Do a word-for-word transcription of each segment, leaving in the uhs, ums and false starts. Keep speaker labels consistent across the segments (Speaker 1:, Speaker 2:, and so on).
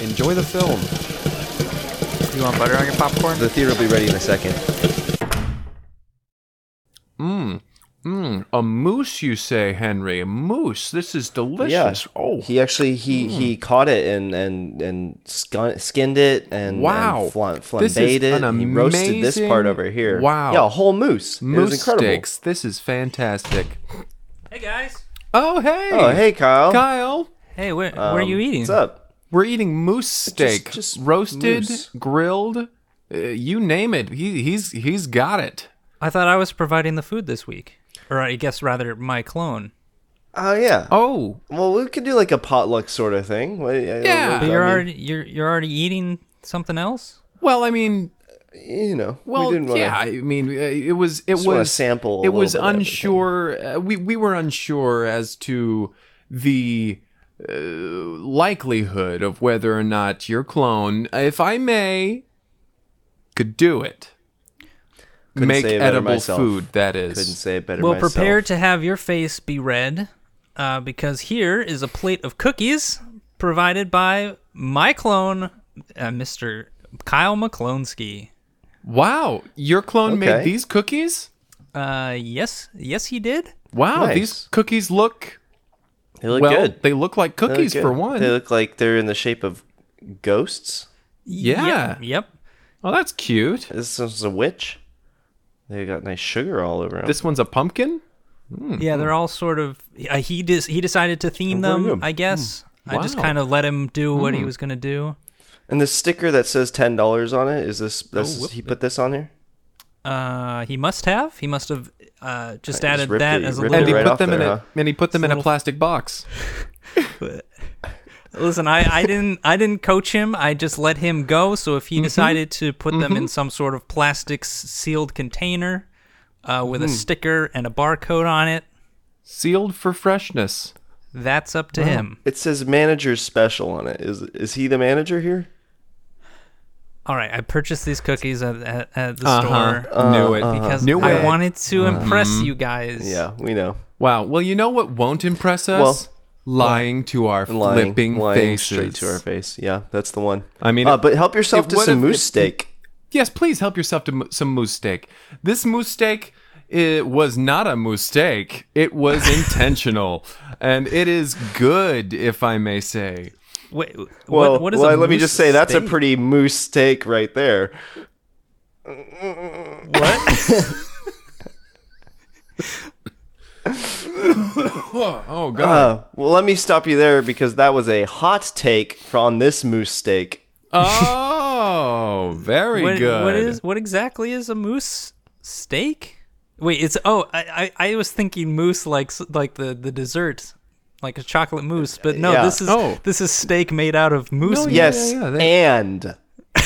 Speaker 1: enjoy the film.
Speaker 2: You want butter on your popcorn?
Speaker 1: The theater will be ready in a second.
Speaker 3: Mmm. Mmm. A moose, you say, Henry? A moose. This is delicious.
Speaker 1: Yeah.
Speaker 3: Oh.
Speaker 1: He actually he, mm. he caught it and and and skinned it and
Speaker 3: wow.
Speaker 1: and fl- flambéed it.
Speaker 3: Amazing,
Speaker 1: he roasted this part over here.
Speaker 3: Wow.
Speaker 1: Yeah, a whole moose.
Speaker 3: Moose
Speaker 1: it was incredible.
Speaker 3: steaks. This is fantastic.
Speaker 2: Hey guys.
Speaker 3: Oh hey.
Speaker 1: Oh hey Kyle.
Speaker 3: Kyle.
Speaker 2: Hey, where
Speaker 1: um,
Speaker 2: where are you eating?
Speaker 1: What's up?
Speaker 3: We're eating moose steak,
Speaker 1: just, just
Speaker 3: roasted,
Speaker 1: moose.
Speaker 3: grilled, uh, you name it. He he's he's got it.
Speaker 2: I thought I was providing the food this week. Or I guess rather my clone.
Speaker 1: Oh uh, yeah.
Speaker 3: Oh.
Speaker 1: Well, we could do like a potluck sort of thing.
Speaker 3: Yeah.
Speaker 2: But you're already you're you're already eating something else?
Speaker 3: Well, I mean,
Speaker 1: you know.
Speaker 3: Well,
Speaker 1: we didn't wanna,
Speaker 3: yeah. I mean, it was it
Speaker 1: just
Speaker 3: was
Speaker 1: sample.
Speaker 3: It was unsure. Uh, we we were unsure as to the uh, likelihood of whether or not your clone, if I may, could do it.
Speaker 1: Couldn't
Speaker 3: Make
Speaker 1: say it
Speaker 3: edible
Speaker 1: myself.
Speaker 3: food, that is.
Speaker 1: Couldn't say it better
Speaker 2: Well,
Speaker 1: myself.
Speaker 2: prepare to have your face be red, uh, because here is a plate of cookies provided by my clone, uh, Mister Kyle McClonesky.
Speaker 3: Wow, your clone
Speaker 1: Okay.
Speaker 3: made these cookies?
Speaker 2: Uh, yes, yes, he did.
Speaker 3: Wow,
Speaker 1: Nice.
Speaker 3: these cookies look,
Speaker 1: They look
Speaker 3: well,
Speaker 1: good.
Speaker 3: they look like
Speaker 1: They look
Speaker 3: cookies
Speaker 1: good.
Speaker 3: for one.
Speaker 1: They look like they're in the shape of ghosts.
Speaker 3: Yeah.
Speaker 2: Yep. yep.
Speaker 3: Oh, that's cute.
Speaker 1: This is a witch. They got nice sugar all over them.
Speaker 3: This one's a pumpkin? Mm.
Speaker 2: Yeah, they're all sort of. Uh, he dis- he decided to theme
Speaker 1: They're very
Speaker 2: them.
Speaker 1: good.
Speaker 2: I guess
Speaker 3: Mm.
Speaker 2: I just
Speaker 3: Wow.
Speaker 2: kind of let him do what he
Speaker 3: Mm.
Speaker 2: was gonna do.
Speaker 1: And the sticker that says ten dollars on it, is this, this
Speaker 2: whoop.
Speaker 1: he put this on here?
Speaker 2: Uh, he must have. He must have uh, just
Speaker 1: I
Speaker 2: added
Speaker 1: just ripped
Speaker 2: that
Speaker 1: it-
Speaker 2: as a
Speaker 1: ripped
Speaker 3: And
Speaker 1: it
Speaker 3: he
Speaker 2: little.
Speaker 1: right
Speaker 3: put
Speaker 1: off
Speaker 3: them in
Speaker 1: there,
Speaker 3: a
Speaker 1: huh?
Speaker 3: and he put them in a
Speaker 2: little-
Speaker 3: plastic box.
Speaker 2: Listen, I, I didn't I didn't coach him. I just let him go. So if he
Speaker 3: Mm-hmm.
Speaker 2: decided to put them in some sort of plastic s- sealed container uh, with
Speaker 3: Mm.
Speaker 2: a sticker and a barcode on it,
Speaker 3: Sealed for freshness.
Speaker 2: that's up to him.
Speaker 1: It says manager's special on it. Is is he the manager here?
Speaker 2: All right, I purchased these cookies at, at, at the
Speaker 3: Uh-huh.
Speaker 2: store
Speaker 3: Knew it.
Speaker 2: because
Speaker 3: Knew
Speaker 2: I
Speaker 3: it.
Speaker 2: wanted to impress you guys.
Speaker 1: Yeah, we know.
Speaker 3: Wow. Well, you know what won't impress us?
Speaker 1: Well,
Speaker 3: lying to our
Speaker 1: Lying,
Speaker 3: flipping
Speaker 1: lying
Speaker 3: faces.
Speaker 1: straight to our face. Yeah, that's the one.
Speaker 3: I mean,
Speaker 1: uh,
Speaker 3: it-
Speaker 1: but help yourself
Speaker 3: it
Speaker 1: to
Speaker 3: would've-
Speaker 1: some moose
Speaker 3: it-
Speaker 1: steak.
Speaker 3: Yes, please help yourself to mo- some moose steak. This moose steak, it was not a moose steak. It was intentional, and it is good, if I may say.
Speaker 2: Wait,
Speaker 1: Well,
Speaker 2: what, what is
Speaker 1: well
Speaker 2: a
Speaker 1: let me
Speaker 2: moose
Speaker 1: just say that's
Speaker 2: steak?
Speaker 1: a pretty moose steak right there.
Speaker 2: What?
Speaker 3: Oh God!
Speaker 1: Uh, well, let me stop you there because that was a hot take on this moose steak.
Speaker 3: Oh, very
Speaker 2: what,
Speaker 3: good.
Speaker 2: What is what exactly is a moose steak? Wait, it's oh I, I, I was thinking moose like s- like the, the dessert, like a chocolate mousse, but no,
Speaker 1: Yeah.
Speaker 2: this is
Speaker 3: Oh.
Speaker 2: this is steak made out of moose.
Speaker 3: No,
Speaker 2: meat.
Speaker 3: yeah,
Speaker 1: Yes,
Speaker 3: yeah, they-
Speaker 1: and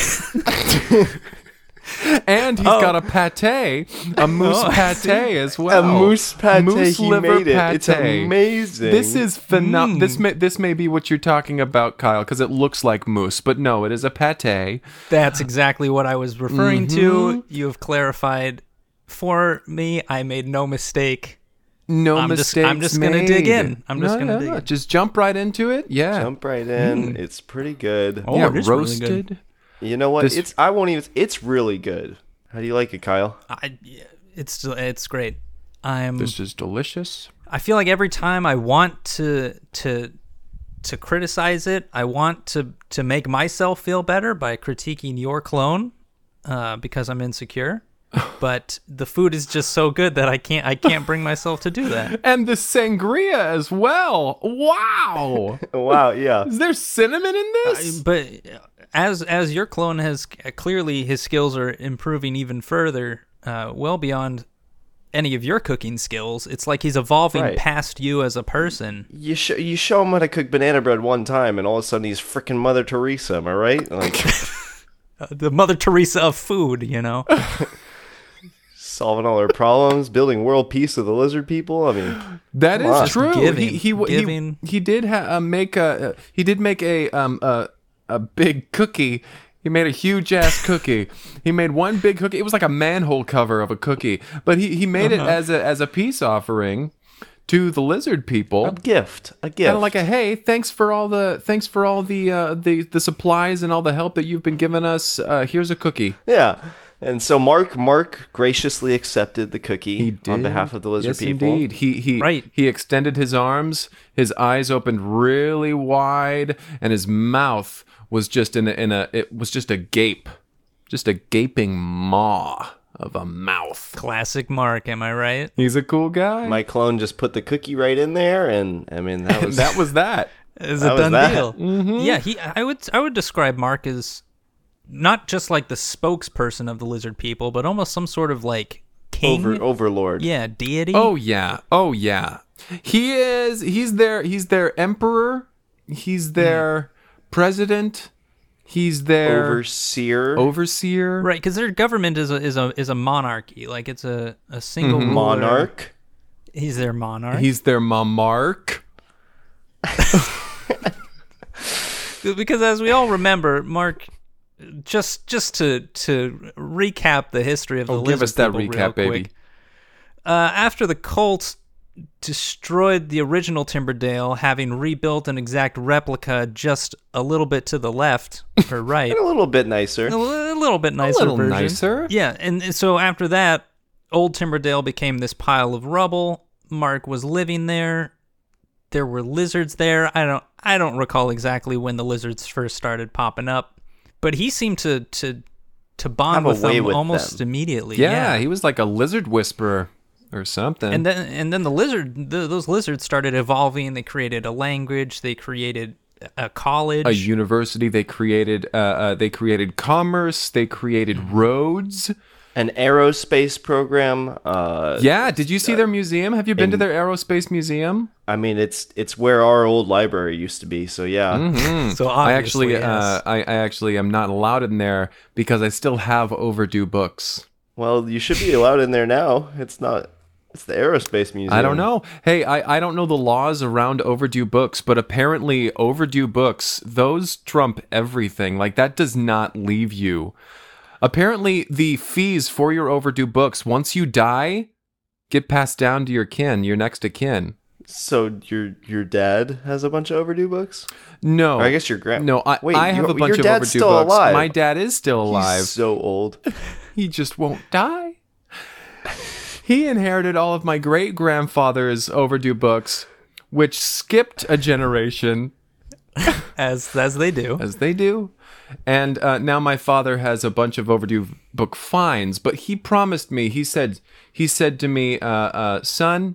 Speaker 3: And he's
Speaker 2: Oh.
Speaker 3: got a pate, a moose
Speaker 2: Oh, I
Speaker 3: pate as well.
Speaker 1: a moose pate.
Speaker 3: Moose
Speaker 1: he
Speaker 3: liver
Speaker 1: made it. It's
Speaker 3: pate.
Speaker 1: amazing.
Speaker 3: This is phenom-
Speaker 2: Mm.
Speaker 3: This may this may be what you're talking about, Kyle, because it looks like moose, but no, it is a pate.
Speaker 2: That's exactly what I was referring
Speaker 3: Mm-hmm.
Speaker 2: to. You have clarified for me. I made no mistake.
Speaker 3: No
Speaker 2: I'm just-
Speaker 3: mistakes
Speaker 2: I'm just gonna dig
Speaker 3: made.
Speaker 2: in. I'm just
Speaker 3: No,
Speaker 2: gonna
Speaker 3: yeah,
Speaker 2: dig in.
Speaker 3: Just jump right into it. Yeah.
Speaker 1: jump right in. It's pretty good.
Speaker 2: Oh,
Speaker 3: yeah,
Speaker 2: it is really
Speaker 3: roasted.
Speaker 2: good.
Speaker 1: You know what?
Speaker 3: This-
Speaker 1: It's I won't even. It's really good. How do you like it, Kyle?
Speaker 2: I, it's it's great. I'm.
Speaker 3: This is delicious.
Speaker 2: I feel like every time I want to to to criticize it, I want to to make myself feel better by critiquing your clone, uh, because I'm insecure. But the food is just so good that I can't I can't bring myself to do that.
Speaker 3: And the sangria as well. Wow.
Speaker 1: Wow. Yeah.
Speaker 3: Is there cinnamon in this?
Speaker 2: But as as your clone has clearly his skills are improving even further, uh, well beyond any of your cooking skills. It's like he's evolving
Speaker 1: Right.
Speaker 2: past you as a person.
Speaker 1: You show you show him how to cook banana bread one time, and all of a sudden he's freaking Mother Teresa. Am I right? Like
Speaker 2: Uh, the Mother Teresa of food, you know.
Speaker 1: solving all our problems, building world peace with the lizard people. I mean,
Speaker 3: That
Speaker 1: Come on.
Speaker 3: is true.
Speaker 2: Giving,
Speaker 3: he he he,
Speaker 2: giving.
Speaker 3: he did ha- uh, make a uh, he did make a um a a big cookie. He made a huge ass cookie. He made one big cookie. It was like a manhole cover of a cookie, but he, he made
Speaker 2: Uh-huh.
Speaker 3: it as a as a peace offering to the lizard people.
Speaker 1: A gift. A gift.
Speaker 3: Kind of like a hey, thanks for all the thanks for all the uh, the the supplies and all the help that you've been giving us. Uh, here's a cookie.
Speaker 1: Yeah. And so Mark Mark graciously accepted the cookie
Speaker 3: He did.
Speaker 1: on behalf of the lizard
Speaker 3: yes,
Speaker 1: people.
Speaker 3: indeed. He he
Speaker 2: Right.
Speaker 3: he extended his arms, his eyes opened really wide, and his mouth was just in a, in a it was just a gape, just a gaping maw of a mouth.
Speaker 2: Classic Mark, am I right?
Speaker 3: He's a cool guy.
Speaker 1: My clone just put the cookie right in there, and I mean that was
Speaker 3: that was that.
Speaker 2: Is
Speaker 1: That
Speaker 2: a
Speaker 1: was
Speaker 2: done
Speaker 1: that.
Speaker 2: deal. Yeah, he. I would. I would describe Mark as not just like the spokesperson of the lizard people, but almost some sort of like king.
Speaker 1: over overlord.
Speaker 2: Yeah, deity.
Speaker 3: Oh yeah. Oh yeah. He is he's their he's their emperor. He's their president. He's their
Speaker 1: Overseer.
Speaker 3: overseer.
Speaker 2: right. Because their government is a is a is a monarchy. Like it's a a single ruler.
Speaker 1: Monarch.
Speaker 2: He's their monarch.
Speaker 3: He's their monarch.
Speaker 2: Because as we all remember, Mark. Just just to to recap the history of the
Speaker 3: Oh,
Speaker 2: lizard
Speaker 3: give us that
Speaker 2: people real
Speaker 3: recap, baby.
Speaker 2: quick. Uh, after the Colts destroyed the original Timberdale, having rebuilt an exact replica just a little bit to the left or right,
Speaker 1: A little bit nicer.
Speaker 2: a li- a little bit nicer
Speaker 3: little
Speaker 2: version.
Speaker 3: nicer.
Speaker 2: Yeah, and, and so after that, old Timberdale became this pile of rubble. Mark was living there. There were lizards there. I don't I don't recall exactly when the lizards first started popping up. But he seemed to to to bond
Speaker 1: Have a
Speaker 2: with
Speaker 1: way
Speaker 2: them
Speaker 1: with
Speaker 2: almost
Speaker 1: them.
Speaker 2: immediately.
Speaker 3: Yeah,
Speaker 2: Yeah,
Speaker 3: he was like a lizard whisperer or something.
Speaker 2: and then and then the lizard the, those lizards started evolving. They created a language. They created a college.
Speaker 3: a university. They created. Uh, uh, they created commerce. They created roads.
Speaker 1: An aerospace program. Uh,
Speaker 3: Yeah. Did you see their museum? Have you been to
Speaker 1: in-
Speaker 3: their aerospace museum?
Speaker 1: I mean, it's it's where our old library used to be. So yeah.
Speaker 3: Mm-hmm.
Speaker 2: so
Speaker 3: I
Speaker 2: obviously,
Speaker 3: actually,
Speaker 2: yes.
Speaker 3: uh, I, I actually am not allowed in there because I still have overdue books.
Speaker 1: Well, you should be allowed in there now. It's not. It's the aerospace museum.
Speaker 3: I don't know. Hey, I, I don't know the laws around overdue books, but apparently overdue books, those trump everything. Like that does not leave you. Apparently the fees for your overdue books, once you die, get passed down to your kin, your next of kin.
Speaker 1: So your your dad has a bunch of overdue books.
Speaker 3: No.
Speaker 1: Or I guess your grand.
Speaker 3: No, I,
Speaker 1: Wait,
Speaker 3: I have
Speaker 1: your-
Speaker 3: a bunch
Speaker 1: your
Speaker 3: of
Speaker 1: dad's
Speaker 3: overdue
Speaker 1: still
Speaker 3: books.
Speaker 1: alive.
Speaker 3: My dad is still alive.
Speaker 1: He's so old.
Speaker 3: He just won't die. He inherited all of my great grandfather's overdue books, which skipped a generation,
Speaker 2: as as they do.
Speaker 3: as they do. And uh, now my father has a bunch of overdue book fines. But he promised me. He said. He said to me, uh, uh, "Son,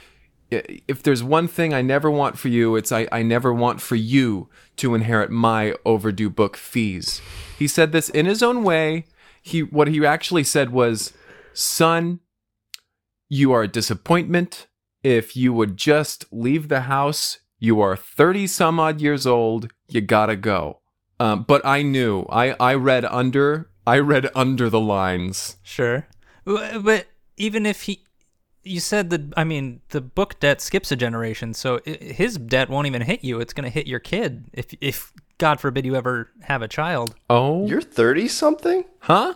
Speaker 3: if there's one thing I never want for you, it's I, I never want for you to inherit my overdue book fees." He said this in his own way. He what he actually said was, "Son, you are a disappointment. If you would just leave the house, you are thirty some odd years old. You gotta go." Um, but I knew. I, I read under. I read under the lines.
Speaker 2: Sure, W- but even if he, you said that. I mean, the book debt skips a generation, so i his debt won't even hit you. It's going to hit your kid if if God forbid you ever have a child.
Speaker 3: Oh,
Speaker 1: You're thirty something.
Speaker 3: huh?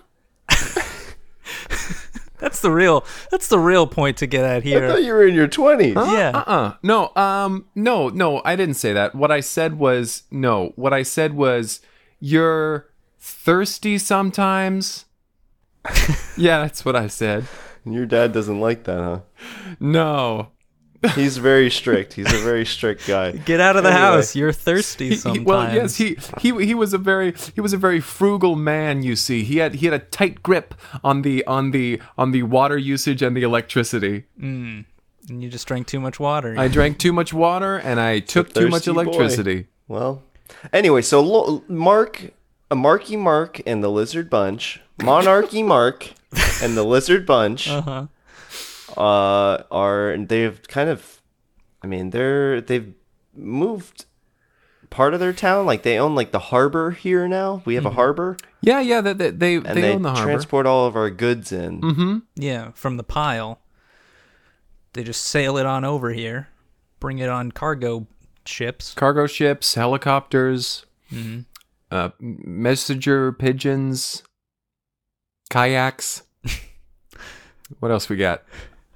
Speaker 2: That's the real. That's the real point to get at
Speaker 1: I
Speaker 2: here.
Speaker 1: thought you were in your twenties.
Speaker 2: Yeah.
Speaker 3: Uh-uh. No, um, no, no, I didn't say that. What I said was, no, what I said was, you're thirsty sometimes. Yeah, that's what I said.
Speaker 1: Your dad doesn't like that, huh?
Speaker 3: No.
Speaker 1: He's very strict. He's a very strict guy.
Speaker 2: Get out of the
Speaker 1: Anyway.
Speaker 2: house. You're thirsty
Speaker 3: He- he-
Speaker 2: sometimes.
Speaker 3: well, yes, he, he he was a very he was a very frugal man. You see, he had he had a tight grip on the on the on the water usage and the electricity.
Speaker 2: And you just drank too much water.
Speaker 3: I drank too much water and I took too much
Speaker 1: thirsty boy.
Speaker 3: electricity.
Speaker 1: Well, anyway, so Lo- Mark, a Marky Mark and the Lizard Bunch, Monarchy Mark and the Lizard Bunch,
Speaker 2: uh-huh.
Speaker 1: uh, are they've kind of, I mean, they're they've moved part of their town. Like they own like the harbor here now. We have a harbor,
Speaker 3: Yeah, yeah, they they they,
Speaker 1: and
Speaker 3: they
Speaker 1: they,
Speaker 3: own the harbor.
Speaker 1: transport all of our goods in.
Speaker 3: Mm-hmm.
Speaker 2: Yeah, from the pile. They just sail it on over here, bring it on cargo ships.
Speaker 3: Cargo ships, helicopters, uh, messenger pigeons, kayaks. What else we got?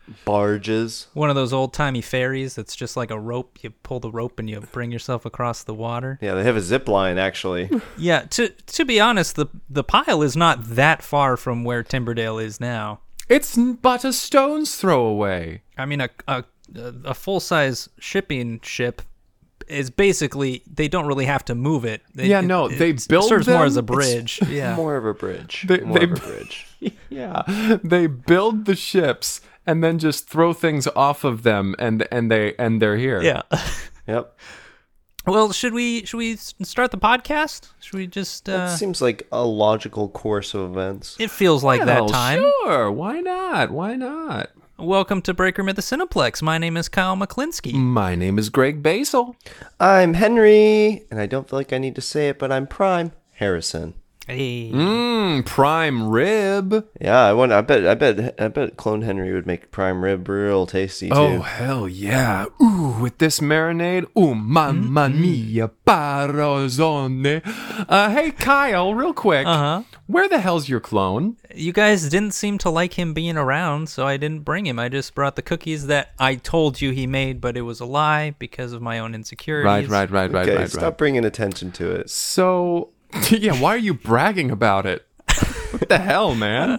Speaker 1: barges.
Speaker 2: One of those old-timey ferries that's just like a rope. You pull the rope and you bring yourself across the water.
Speaker 1: Yeah, they have a zip line, actually.
Speaker 2: Yeah, to to be honest, the the pile is not that far from where Timberdale is now.
Speaker 3: It's but a stone's throw away.
Speaker 2: I mean, a a, a full-size shipping ship is basically, they don't really have to move it. They,
Speaker 3: Yeah, no,
Speaker 2: it,
Speaker 3: they
Speaker 2: it
Speaker 3: build
Speaker 2: serves more
Speaker 3: them.
Speaker 2: as a bridge. Yeah.
Speaker 1: More of a bridge.
Speaker 3: They-
Speaker 1: More
Speaker 3: they-
Speaker 1: of a bridge.
Speaker 3: Yeah, they build the ships and then just throw things off of them, and and they and they're here.
Speaker 2: Yeah.
Speaker 1: Yep.
Speaker 2: Well, should we should we s- start the podcast? Should we just? Uh,
Speaker 1: That seems like a logical course of events.
Speaker 2: it feels like
Speaker 3: Well,
Speaker 2: that time.
Speaker 3: Sure, why not? Why not?
Speaker 2: Welcome to Breaker Myth the Cineplex. My name is Kyle McClinsky.
Speaker 3: My name is Greg Basil.
Speaker 1: I'm Henry, and I don't feel like I need to say it, but I'm Prime Harrison.
Speaker 2: Hey.
Speaker 3: Mmm, prime rib.
Speaker 1: Yeah, I want. I bet. I bet. I bet Clone Henry would make prime rib real tasty too.
Speaker 3: Oh, hell yeah. Ooh, with this marinade. Ooh, mamma mia, parozone. Uh, hey, Kyle, real quick.
Speaker 2: Uh-huh.
Speaker 3: Where the hell's your clone?
Speaker 2: You guys didn't seem to like him being around, so I didn't bring him. I just brought the cookies that I told you he made, but it was a lie because of my own insecurities.
Speaker 3: Right, right, right, right,
Speaker 1: okay,
Speaker 3: right,
Speaker 1: stop
Speaker 3: right.
Speaker 1: bringing attention to it.
Speaker 3: So, yeah, why are you bragging about it? What the hell, man?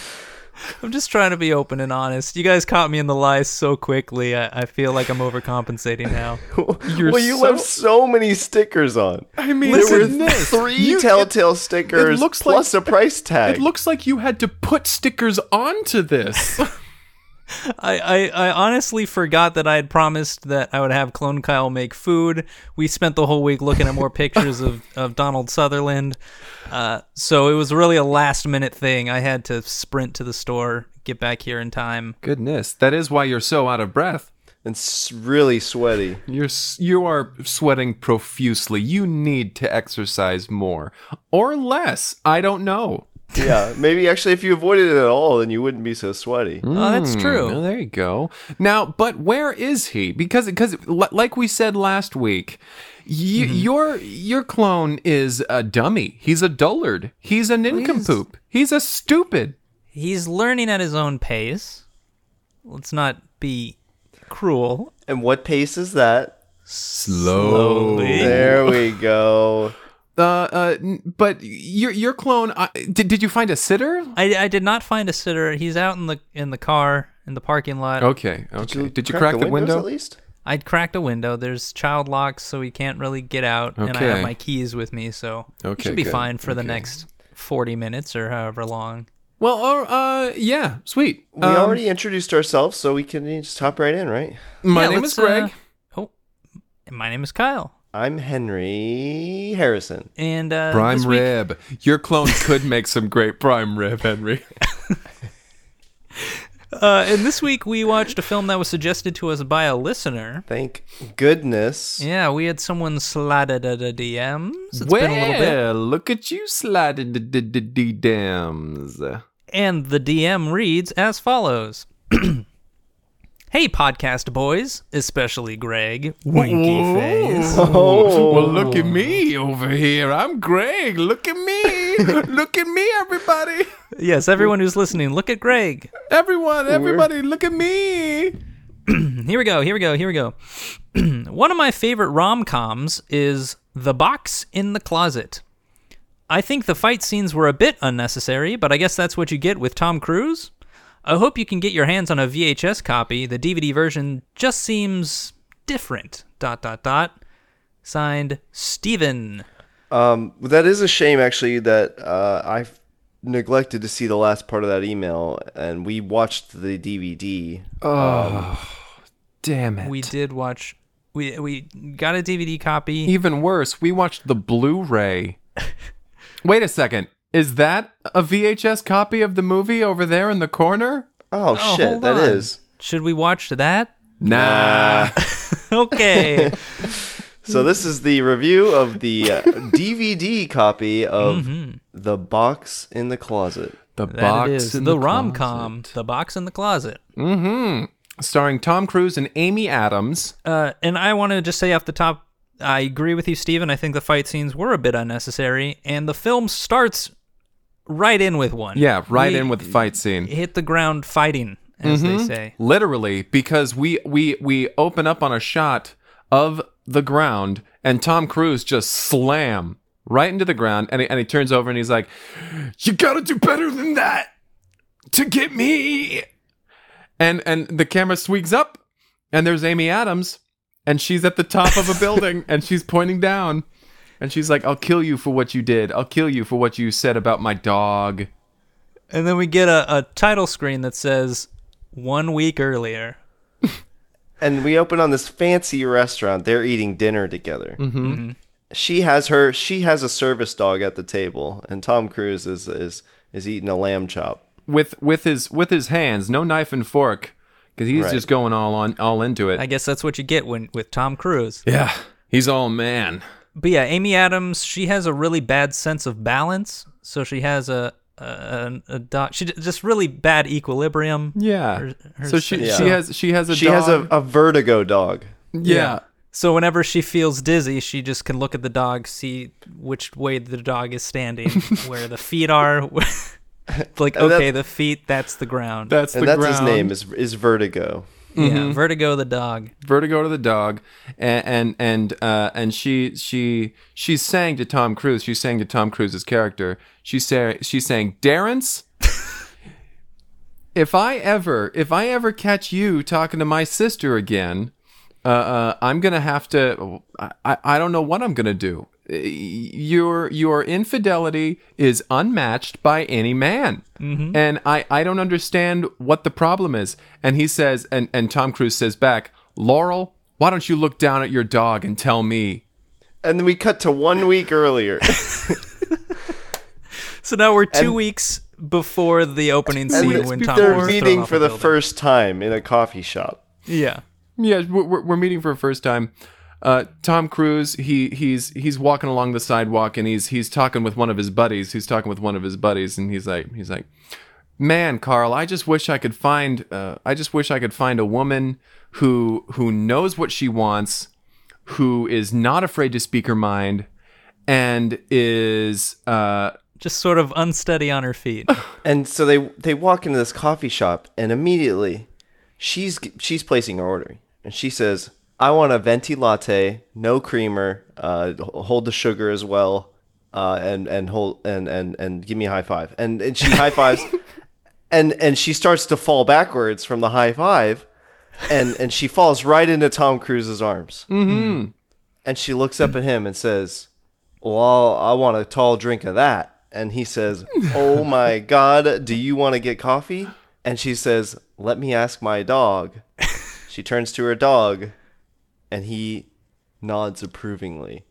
Speaker 2: I'm just trying to be open and honest. You guys caught me in the lies so quickly. I, I feel like I'm overcompensating now.
Speaker 3: You're
Speaker 1: well, you
Speaker 3: so-
Speaker 1: left so many stickers on.
Speaker 3: I mean,
Speaker 1: There were
Speaker 3: listen, this.
Speaker 1: three
Speaker 3: You-
Speaker 1: Telltale stickers
Speaker 3: looks
Speaker 1: plus
Speaker 3: like-
Speaker 1: a price tag.
Speaker 3: It looks like you had to put stickers onto this.
Speaker 2: I, I, I honestly forgot that I had promised that I would have Clone Kyle make food. We spent the whole week looking at more pictures of, of Donald Sutherland. Uh, so it was really a last minute thing. I had to sprint to the store, get back here in time.
Speaker 3: Goodness, that is why you're so out of breath.
Speaker 1: and s- really sweaty.
Speaker 3: You're s- you are sweating profusely. You need to exercise more or less. I don't know.
Speaker 1: Yeah, maybe actually if you avoided it at all, then you wouldn't be so sweaty.
Speaker 2: Oh, that's true.
Speaker 3: Well, there you go. Now, but where is he? Because because l- like we said last week, y- your your clone is a dummy. He's a dullard. He's a nincompoop. He's a stupid.
Speaker 2: He's learning at his own pace. Let's not be cruel.
Speaker 1: And what pace is that?
Speaker 3: Slowly.
Speaker 1: There we go.
Speaker 3: Uh, uh, n- but your your clone. Uh, did did you find a sitter?
Speaker 2: I, I did not find a sitter. He's out in the in the car in the parking lot.
Speaker 3: Okay, okay. Did you, crack, the,
Speaker 1: windows
Speaker 3: window?
Speaker 1: at least?
Speaker 2: I'd cracked a window. There's child locks, so he can't really get out, and I
Speaker 3: Okay.
Speaker 2: have my keys with me, so
Speaker 3: Okay,
Speaker 2: should be
Speaker 3: good.
Speaker 2: fine for the
Speaker 3: Okay.
Speaker 2: next forty minutes or however long.
Speaker 3: Well, uh, uh, yeah, sweet.
Speaker 1: We
Speaker 3: Um,
Speaker 1: already introduced ourselves, so we can just hop right in, right?
Speaker 3: My
Speaker 2: Yeah,
Speaker 3: name
Speaker 2: let's,
Speaker 3: is Greg.
Speaker 2: uh, oh, and my name is Kyle.
Speaker 1: I'm Henry Harrison.
Speaker 2: And uh,
Speaker 3: Prime
Speaker 2: this week-
Speaker 3: rib. Your clone could make some great prime rib, Henry.
Speaker 2: Uh, and this week we watched a film that was suggested to us by a listener.
Speaker 1: Thank goodness.
Speaker 2: Yeah, we had someone slide at the D Ms. It's been a little bit.
Speaker 3: Well, look at you sliding the d- d- d- dams.
Speaker 2: And the D M reads as follows. Hey, podcast boys, especially Greg. Winky face.
Speaker 1: Oh,
Speaker 3: Well, look at me over here. I'm Greg. Look at me. Look at me, everybody.
Speaker 2: Yes, everyone who's listening, look at Greg.
Speaker 3: Everyone, everybody, look at me.
Speaker 2: Here we go, here we go, here we go. One of my favorite rom-coms is The Box in the Closet. I think the fight scenes were a bit unnecessary, but I guess that's what you get with Tom Cruise. I hope you can get your hands on a V H S copy. The D V D version just seems different. Dot, dot, dot. Signed, Steven.
Speaker 1: Um, that is a shame, actually, that uh, I neglected to see the last part of that email, and we watched the D V D.
Speaker 3: Damn it.
Speaker 2: We did watch... We, we got a D V D copy.
Speaker 3: Even worse, we watched the Blu-ray. Wait a second. Is that a V H S copy of the movie over there in the corner?
Speaker 1: Oh,
Speaker 2: Oh,
Speaker 1: shit,
Speaker 2: hold
Speaker 1: that
Speaker 2: on.
Speaker 1: is.
Speaker 2: Should we watch that?
Speaker 3: Nah.
Speaker 2: Okay.
Speaker 1: So this is the review of the uh, D V D copy of
Speaker 2: Mm-hmm.
Speaker 1: The Box in the Closet.
Speaker 3: The
Speaker 2: That
Speaker 3: box
Speaker 2: it is.
Speaker 3: in
Speaker 2: The,
Speaker 3: the
Speaker 2: rom-com,
Speaker 3: closet.
Speaker 2: The Box in the Closet.
Speaker 3: Mm-hmm. Starring Tom Cruise and Amy Adams.
Speaker 2: Uh, and I want to just say off the top, I agree with you, Steven. I think the fight scenes were a bit unnecessary, and the film starts right in with one.
Speaker 3: Yeah, right
Speaker 2: We
Speaker 3: in with the fight scene.
Speaker 2: Hit the ground fighting as they say.
Speaker 3: Literally, because we we we open up on a shot of the ground, and Tom Cruise just slam right into the ground, and he, and he turns over and he's like, "You gotta do better than that to get me." And and the camera sweeps up, and there's Amy Adams, and she's at the top of a building, and she's pointing down, and she's like, "I'll kill you for what you did. I'll kill you for what you said about my dog."
Speaker 2: And then we get a, a title screen that says, one week earlier.
Speaker 1: And we open on this fancy restaurant. They're eating dinner together.
Speaker 3: Mm-hmm.
Speaker 2: Mm-hmm.
Speaker 1: She has her. She has a service dog at the table, and Tom Cruise is is is eating a lamb chop.
Speaker 3: With with his with his hands, no knife and fork, because he's
Speaker 1: Right.
Speaker 3: just going all on all into it.
Speaker 2: I guess that's what you get when with Tom Cruise.
Speaker 3: Yeah, he's all man.
Speaker 2: But yeah, Amy Adams, she has a really bad sense of balance. So she has a a, a dog. She just really bad equilibrium.
Speaker 3: Yeah.
Speaker 2: Her- her
Speaker 3: so she
Speaker 1: sense-
Speaker 3: she
Speaker 1: Yeah.
Speaker 3: has she has a
Speaker 1: She
Speaker 3: dog.
Speaker 1: has a, a vertigo dog.
Speaker 3: yeah.
Speaker 2: So whenever she feels dizzy, she just can look at the dog, see which way the dog is standing, where the feet are. Like,
Speaker 1: And
Speaker 2: okay,
Speaker 1: that's-
Speaker 2: the feet, that's the ground.
Speaker 3: That's
Speaker 1: And
Speaker 3: the
Speaker 1: that's
Speaker 3: ground.
Speaker 1: his name is is Vertigo.
Speaker 2: Yeah, Vertigo the dog.
Speaker 3: Vertigo to the dog, and and and uh, and she she she's saying to Tom Cruise. She's saying to Tom Cruise's character. She's saying she's saying, "Darren's, if I ever if I ever catch you talking to my sister again, uh, uh, I'm gonna have to. I, I don't know what I'm gonna do. Your your infidelity is unmatched by any man, and I, I don't understand what the problem is." And he says, and, and Tom Cruise says back, "Laurel, why don't you look down at your dog and tell me?"
Speaker 1: And then we cut to one week earlier.
Speaker 2: So now we're two
Speaker 1: And-
Speaker 2: weeks before the opening
Speaker 1: And
Speaker 2: scene
Speaker 1: it's-
Speaker 2: when Tom
Speaker 1: they're
Speaker 2: Cruise is thrown
Speaker 1: meeting
Speaker 2: off
Speaker 1: for
Speaker 2: a
Speaker 1: the
Speaker 2: building.
Speaker 1: first time in a coffee shop.
Speaker 2: Yeah.
Speaker 3: Yeah, we're, we're we're meeting for the first time. Uh, Tom Cruise, he he's he's walking along the sidewalk, and he's he's talking with one of his buddies. He's talking with one of his buddies, and he's like he's like, "Man, Carl, I just wish I could find uh, I just wish I could find a woman who who knows what she wants, who is not afraid to speak her mind, and is uh,
Speaker 2: Just sort of unsteady on her feet.
Speaker 1: And so they they walk into this coffee shop, and immediately she's she's placing her order, and she says, "I want a venti latte, no creamer, uh, hold the sugar as well, uh, and and hold and and and give me a high five." And and she high fives, and and she starts to fall backwards from the high five, and and she falls right into Tom Cruise's arms. Mm-hmm. And she looks up at him and says, "Well, I want a tall drink of that." And he says, "Oh my God, do you want to get coffee?" And she says, "Let me ask my dog." She turns to her dog, and he nods approvingly.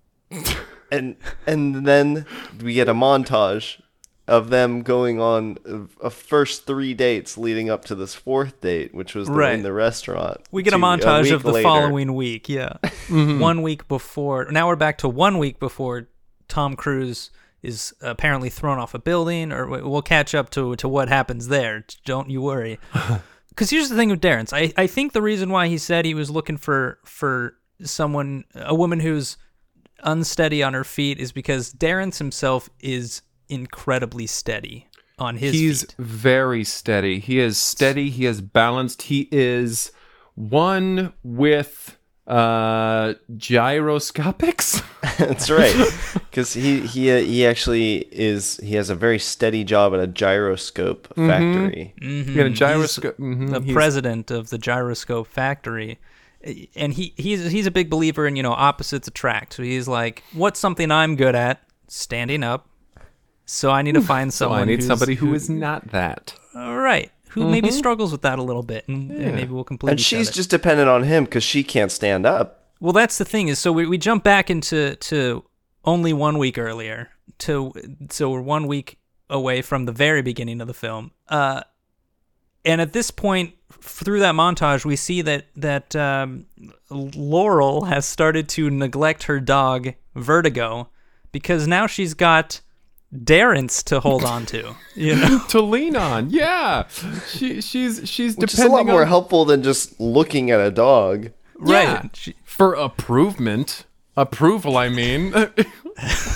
Speaker 1: And and then we get a montage of them going on a, a first three dates leading up to this fourth date, which was the,
Speaker 2: Right.
Speaker 1: in the restaurant.
Speaker 2: We get a
Speaker 1: Two-
Speaker 2: montage
Speaker 1: week
Speaker 2: of the
Speaker 1: later.
Speaker 2: following week, yeah. One week before. Now we're back to one week before Tom Cruise is apparently thrown off a building, or we- we'll catch up to to what happens there. Don't you worry. Because here's the thing with Darren's. I, I think the reason why he said he was looking for for someone, a woman who's unsteady on her feet, is because Darren's himself is incredibly steady on his
Speaker 3: he's
Speaker 2: feet.
Speaker 3: very steady. He is steady. He is balanced. He is one with uh gyroscopics.
Speaker 1: That's right, because he he uh, he actually is he has a very steady job at a gyroscope factory.
Speaker 3: He got a gyroscope. mhm,
Speaker 2: the
Speaker 3: he's-
Speaker 2: president of the gyroscope factory, and he he's he's a big believer in, you know, opposites attract. So he's like, what's something I'm good at? Standing up. So I need to find
Speaker 3: So
Speaker 2: someone.
Speaker 3: I need
Speaker 2: who's,
Speaker 3: somebody who is not that.
Speaker 2: all right, who maybe struggles with that a little bit, and, and maybe we'll complete.
Speaker 1: And
Speaker 2: each
Speaker 1: she's
Speaker 2: other.
Speaker 1: just dependent on him because she can't stand up.
Speaker 2: Well, that's the thing is, so we we jump back into to only one week earlier. To so we're one week away from the very beginning of the film. Uh, and at this point, f- through that montage, we see that that um, Laurel has started to neglect her dog Vertigo, because now she's got Darren's to hold on to. You know,
Speaker 3: To lean on, yeah. She she's she's
Speaker 1: Which is
Speaker 3: depending
Speaker 1: a lot more
Speaker 3: on
Speaker 1: helpful than just looking at a dog.
Speaker 3: Yeah.
Speaker 2: right? She,
Speaker 3: for approvement. Approval, I mean.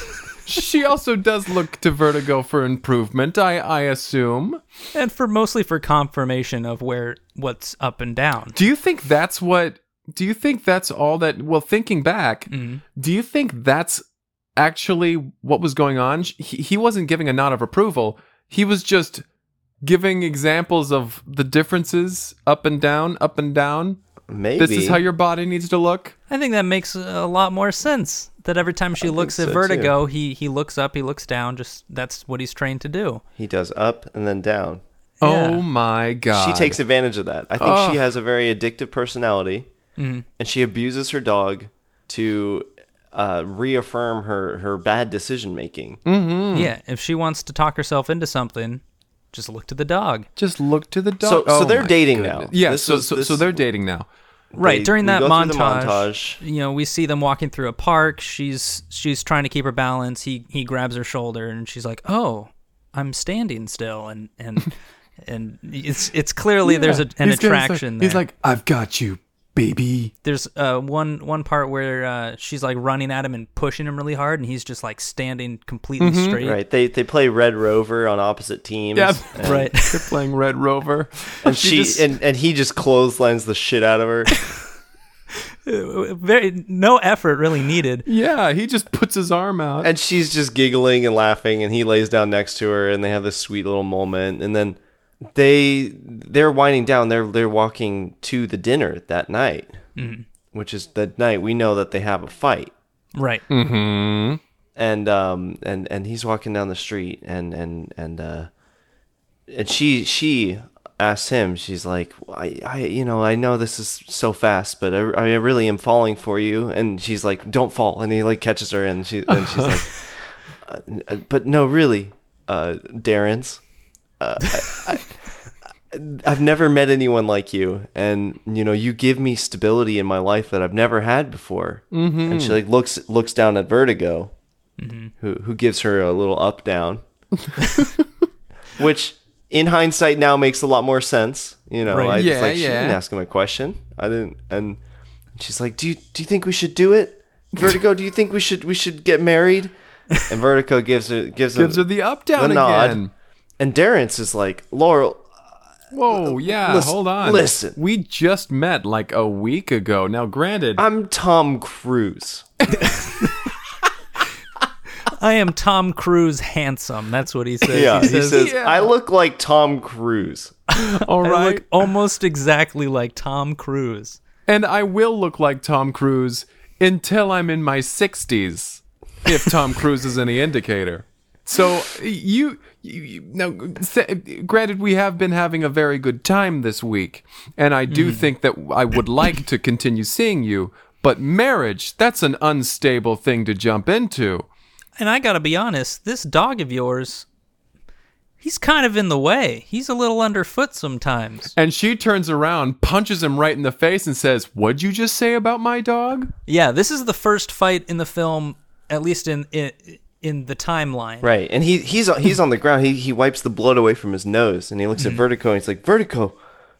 Speaker 3: She also does look to Vertigo for improvement, I, I assume.
Speaker 2: And for mostly for confirmation of where what's up and down.
Speaker 3: Do you think that's what... Do you think that's all that... Well, thinking back,
Speaker 2: Mm-hmm.
Speaker 3: do you think that's actually what was going on? He, he wasn't giving a nod of approval. He was just giving examples of the differences up and down, up and down.
Speaker 1: Maybe.
Speaker 3: This is how your body needs to look.
Speaker 2: I think that makes a lot more sense. That every time she
Speaker 1: I
Speaker 2: looks
Speaker 1: think
Speaker 2: at
Speaker 1: so,
Speaker 2: Vertigo, he he looks up, he looks down. Just that's what he's trained to do.
Speaker 1: He does up and then down.
Speaker 2: Yeah.
Speaker 3: Oh my God.
Speaker 1: She takes advantage of that. I think
Speaker 3: Ugh.
Speaker 1: she has a very addictive personality,
Speaker 2: Mhm.
Speaker 1: and she abuses her dog to uh, reaffirm her, her bad decision making.
Speaker 3: Mm-hmm.
Speaker 2: Yeah, if she wants to talk herself into something, just look to the dog.
Speaker 3: Just look to the dog.
Speaker 1: So- so
Speaker 3: Oh
Speaker 1: they're
Speaker 3: my
Speaker 1: dating
Speaker 3: goodness.
Speaker 1: now.
Speaker 3: Yeah,
Speaker 1: This
Speaker 3: so,
Speaker 1: was-
Speaker 3: so,
Speaker 1: this-
Speaker 3: so they're dating now.
Speaker 2: Right
Speaker 1: They-
Speaker 2: during
Speaker 1: we
Speaker 2: that
Speaker 1: go through
Speaker 2: montage,
Speaker 1: the montage.
Speaker 2: you know, we see them walking through a park. She's she's trying to keep her balance. He he grabs her shoulder and she's like, "Oh, I'm standing still," and and and it's it's clearly there's a, an
Speaker 3: He's gonna say-
Speaker 2: attraction there.
Speaker 3: He's like, I've got you, baby.
Speaker 2: There's uh, one one part where uh, she's like running at him and pushing him really hard, and he's just like standing completely straight.
Speaker 1: Right. They they play Red Rover on opposite teams.
Speaker 3: Yeah,
Speaker 1: and,
Speaker 2: Right.
Speaker 3: They're playing Red Rover.
Speaker 1: And she
Speaker 2: just-
Speaker 1: and, and he just clotheslines the shit out of her.
Speaker 2: Very no effort really needed.
Speaker 3: Yeah, he just puts his arm out.
Speaker 1: And she's just giggling and laughing, and he lays down next to her, and they have this sweet little moment. And then they they're winding down. They're they're walking to the dinner that night,
Speaker 2: Mhm.
Speaker 1: which is the night we know that they have a fight.
Speaker 2: Right.
Speaker 3: Mm-hmm.
Speaker 1: And um and and he's walking down the street, and and and uh and she she asks him. She's like, I I you know I know this is so fast, but I, I really am falling for you. And she's like, don't fall. And he like catches her, and she and she's like, uh, but no, really, uh, Darren's. Uh, I, I, I've never met anyone like you, and you know you give me stability in my life that I've never had before. Mm-hmm. And she like looks looks down at Vertigo, mm-hmm. who who gives her a little up down, which in hindsight now makes a lot more sense. You know,
Speaker 2: Right.
Speaker 1: I,
Speaker 3: Yeah,
Speaker 1: it's like she
Speaker 3: yeah.
Speaker 1: didn't ask him a question. I didn't, and she's like, "Do you do you think we should do it, Vertigo? Do you think we should we should get married?" And Vertigo gives her gives,
Speaker 3: Gives
Speaker 1: her,
Speaker 3: her the up down
Speaker 1: the nod.
Speaker 3: again.
Speaker 1: And Darren's is like, Laurel,
Speaker 3: Whoa, yeah,
Speaker 1: Listen-
Speaker 3: hold on.
Speaker 1: listen.
Speaker 3: We just met like a week ago. Now, granted,
Speaker 1: I'm Tom Cruise.
Speaker 2: I am Tom Cruise handsome. That's what he says.
Speaker 1: Yeah,
Speaker 2: he
Speaker 1: he
Speaker 2: says,
Speaker 1: says,
Speaker 3: Yeah.
Speaker 1: I look like Tom Cruise.
Speaker 3: all
Speaker 2: I
Speaker 3: right.
Speaker 2: look almost exactly like Tom Cruise.
Speaker 3: And I will look like Tom Cruise until I'm in my sixties, if Tom Cruise is any indicator. So you, you, you now, th- granted, we have been having a very good time this week, and I do think that I would like to continue seeing you. But marriage, that's an unstable thing to jump into.
Speaker 2: And I gotta be honest, this dog of yours, he's kind of in the way. He's a little underfoot sometimes.
Speaker 3: And she turns around, punches him right in the face, and says, "What'd you just say about my dog?"
Speaker 2: Yeah, this is the first fight in the film, at least in in, in the timeline.
Speaker 1: Right. And he he's he's on the ground. He he wipes the blood away from his nose, and he looks at Vertigo, and he's like, Vertigo,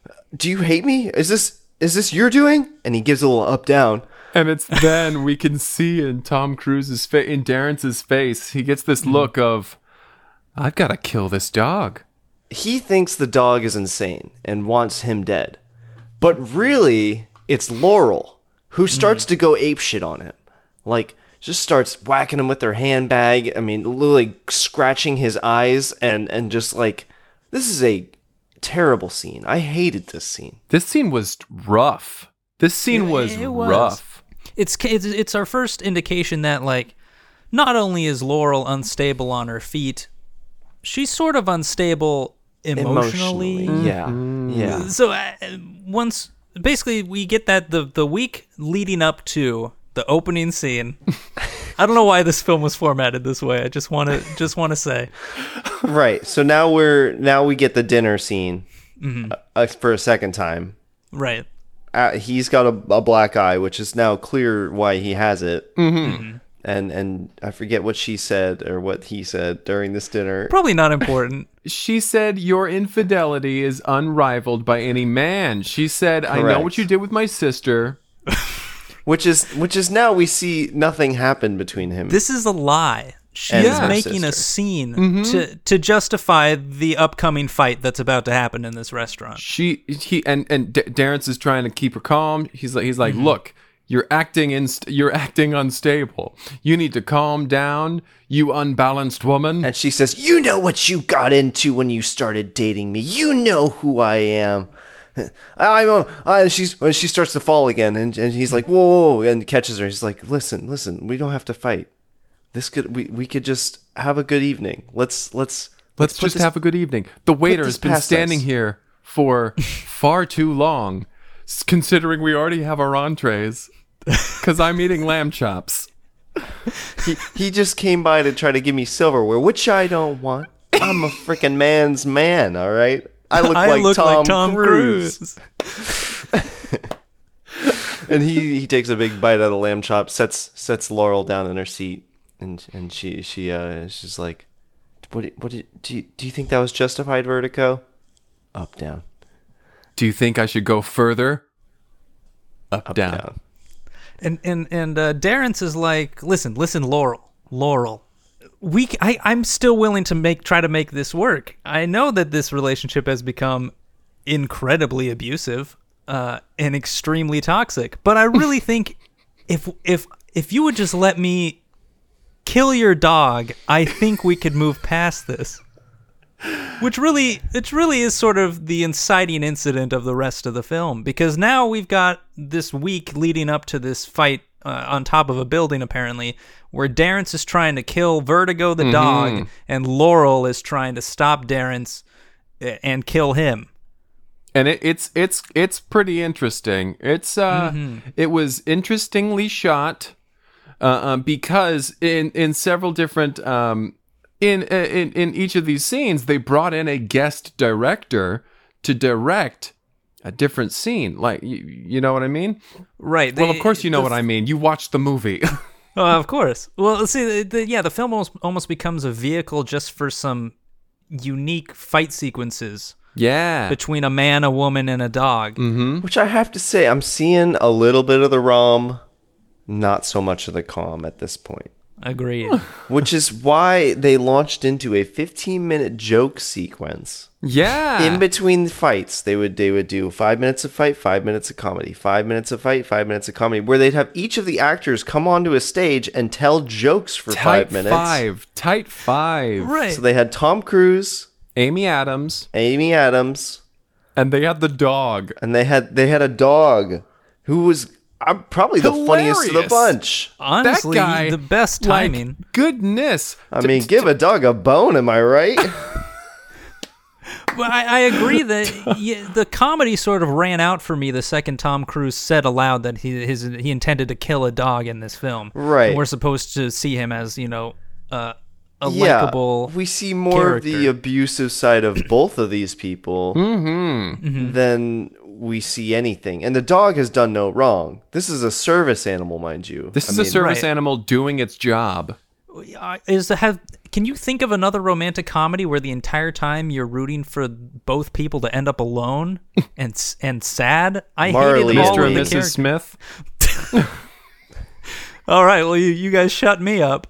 Speaker 1: do you hate me? Is this is this your doing? And he gives a little up down.
Speaker 3: And it's then we can see in Tom Cruise's face, in Darren's face, he gets this look of, I've got to kill this dog.
Speaker 1: He thinks the dog is insane and wants him dead. But really, it's Laurel who starts to go apeshit on him. Like, just starts whacking him with her handbag. I mean, literally scratching his eyes, and, and just like, this is a terrible scene. I hated this scene.
Speaker 3: This scene was rough. This scene
Speaker 2: It-
Speaker 3: was,
Speaker 2: it was.
Speaker 3: rough.
Speaker 2: It's, it's it's our first indication that, like, not only is Laurel unstable on her feet, she's sort of unstable emotionally.
Speaker 1: Yeah. Yeah.
Speaker 2: So uh, once basically we get that the the week leading up to the opening scene. I don't know why this film was formatted this way. I just want to just want to say.
Speaker 1: Right. So now we're now we get the dinner scene
Speaker 2: Mm-hmm.
Speaker 1: uh, for a second time.
Speaker 2: Right.
Speaker 1: Uh, he's got a, a black eye, which is now clear why he has it. Mm-hmm. And and I forget what she said or what he said during this dinner.
Speaker 2: Probably not important.
Speaker 3: She said, your infidelity is unrivaled by any man. She said, I know
Speaker 1: Correct.
Speaker 3: what you did with my sister.
Speaker 1: Which is which is now we see nothing happen between him.
Speaker 2: This is a lie. She
Speaker 1: And
Speaker 2: is
Speaker 1: her
Speaker 2: making a
Speaker 1: sister.
Speaker 2: scene to to justify the upcoming fight that's about to happen in this restaurant.
Speaker 3: She he and and D- Darren's is trying to keep her calm. He's like he's like,
Speaker 2: Mm-hmm.
Speaker 3: look, you're acting inst- you're acting unstable. You need to calm down, you unbalanced woman.
Speaker 1: And she says, "You know what you got into when you started dating me. You know who I am." I'm a, I, she's when she starts to fall again, and, and he's like, "Whoa, whoa, whoa," and catches her. He's like, "Listen, listen, we don't have to fight. This could we, we could just have a good evening. Let's let's
Speaker 3: Let's
Speaker 1: put
Speaker 3: just
Speaker 1: this-
Speaker 3: have a good evening. The waiter
Speaker 1: this
Speaker 3: has been
Speaker 1: past
Speaker 3: standing
Speaker 1: us."
Speaker 3: here for far too long, s- considering we already have our entrees. Because I'm eating lamb chops.
Speaker 1: He, he just came by to try to give me silverware, which I don't want. I'm a freaking man's man, all right? I look,
Speaker 2: I
Speaker 1: like,
Speaker 2: look
Speaker 1: Tom
Speaker 2: like Tom
Speaker 1: Cruise.
Speaker 2: Cruise.
Speaker 1: And he, he takes a big bite out of the lamb chop, sets sets Laurel down in her seat, and and she she uh she's like, "What what did, do you, do you think that was justified, Vertigo?" Up down,
Speaker 3: Do you think I should go further? Up,
Speaker 1: up
Speaker 3: down.
Speaker 1: down.
Speaker 2: And and and uh, Darren's is like, listen, listen, Laurel, Laurel. We, c- I, I'm still willing to make try to make this work. I know that this relationship has become incredibly abusive uh, and extremely toxic, but I really think if if if you would just let me kill your dog, I think we could move past this. Which really, it really is sort of the inciting incident of the rest of the film, because now we've got this week leading up to this fight uh, on top of a building, apparently, where Darren's is trying to kill Vertigo the dog, and Laurel is trying to stop Darren's uh, and kill him.
Speaker 3: And it, it's it's it's pretty interesting. It's uh, it was interestingly shot uh, uh, because in in several different um, in in in each of these scenes they brought in a guest director to direct a different scene. Like you, you know what I mean?
Speaker 2: Right.
Speaker 3: Well,
Speaker 2: they-
Speaker 3: of course you know
Speaker 2: the
Speaker 3: what I mean. You watched the movie.
Speaker 2: Oh, of course. Well, see, the, the, yeah, the film almost, almost becomes a vehicle just for some unique fight sequences
Speaker 3: Yeah.
Speaker 2: between a man, a woman, and a dog.
Speaker 3: Mm-hmm.
Speaker 1: Which I have to say, I'm seeing a little bit of the rom, not so much of the com at this point.
Speaker 2: Agreed.
Speaker 1: Which is why they launched into a fifteen minute joke sequence.
Speaker 3: Yeah.
Speaker 1: In between fights, they would they would do five minutes of fight, five minutes of comedy, five minutes of fight, five minutes of comedy, where they'd have each of the actors come onto a stage and tell jokes for
Speaker 3: Tight
Speaker 1: five minutes.
Speaker 3: five. Tight five.
Speaker 2: Right.
Speaker 1: So they had Tom Cruise,
Speaker 3: Amy Adams,
Speaker 1: Amy Adams,
Speaker 3: and they had the dog.
Speaker 1: and they had they had a dog who was uh, probably the funniest of the
Speaker 3: Hilarious.
Speaker 1: bunch.
Speaker 2: Honestly,
Speaker 3: that guy,
Speaker 2: the best
Speaker 3: like,
Speaker 2: timing.
Speaker 3: goodness.
Speaker 1: I mean, give a dog a bone, am I right?
Speaker 2: Well, I, I agree that yeah, the comedy sort of ran out for me the second Tom Cruise said aloud that he his he intended to kill a dog in this film.
Speaker 1: Right.
Speaker 2: And we're supposed to see him as, you know, uh, a
Speaker 1: Yeah,
Speaker 2: likable.
Speaker 1: we see more of the
Speaker 2: character.
Speaker 1: abusive side of both of these people
Speaker 3: Mm-hmm.
Speaker 1: than we see anything. And the dog has done no wrong. This is a service animal, mind you.
Speaker 3: This
Speaker 1: I
Speaker 3: is a
Speaker 1: mean,
Speaker 3: service
Speaker 2: right.
Speaker 3: animal doing its job.
Speaker 2: Uh, Is the have? Can you think of another romantic comedy where the entire time you're rooting for both people to end up alone and s- and sad? I
Speaker 1: Marley
Speaker 2: hated all
Speaker 3: Mister
Speaker 2: of
Speaker 3: and
Speaker 2: the
Speaker 3: Missus
Speaker 2: characters.
Speaker 3: Smith.
Speaker 2: All right, well, you, you guys shut me up.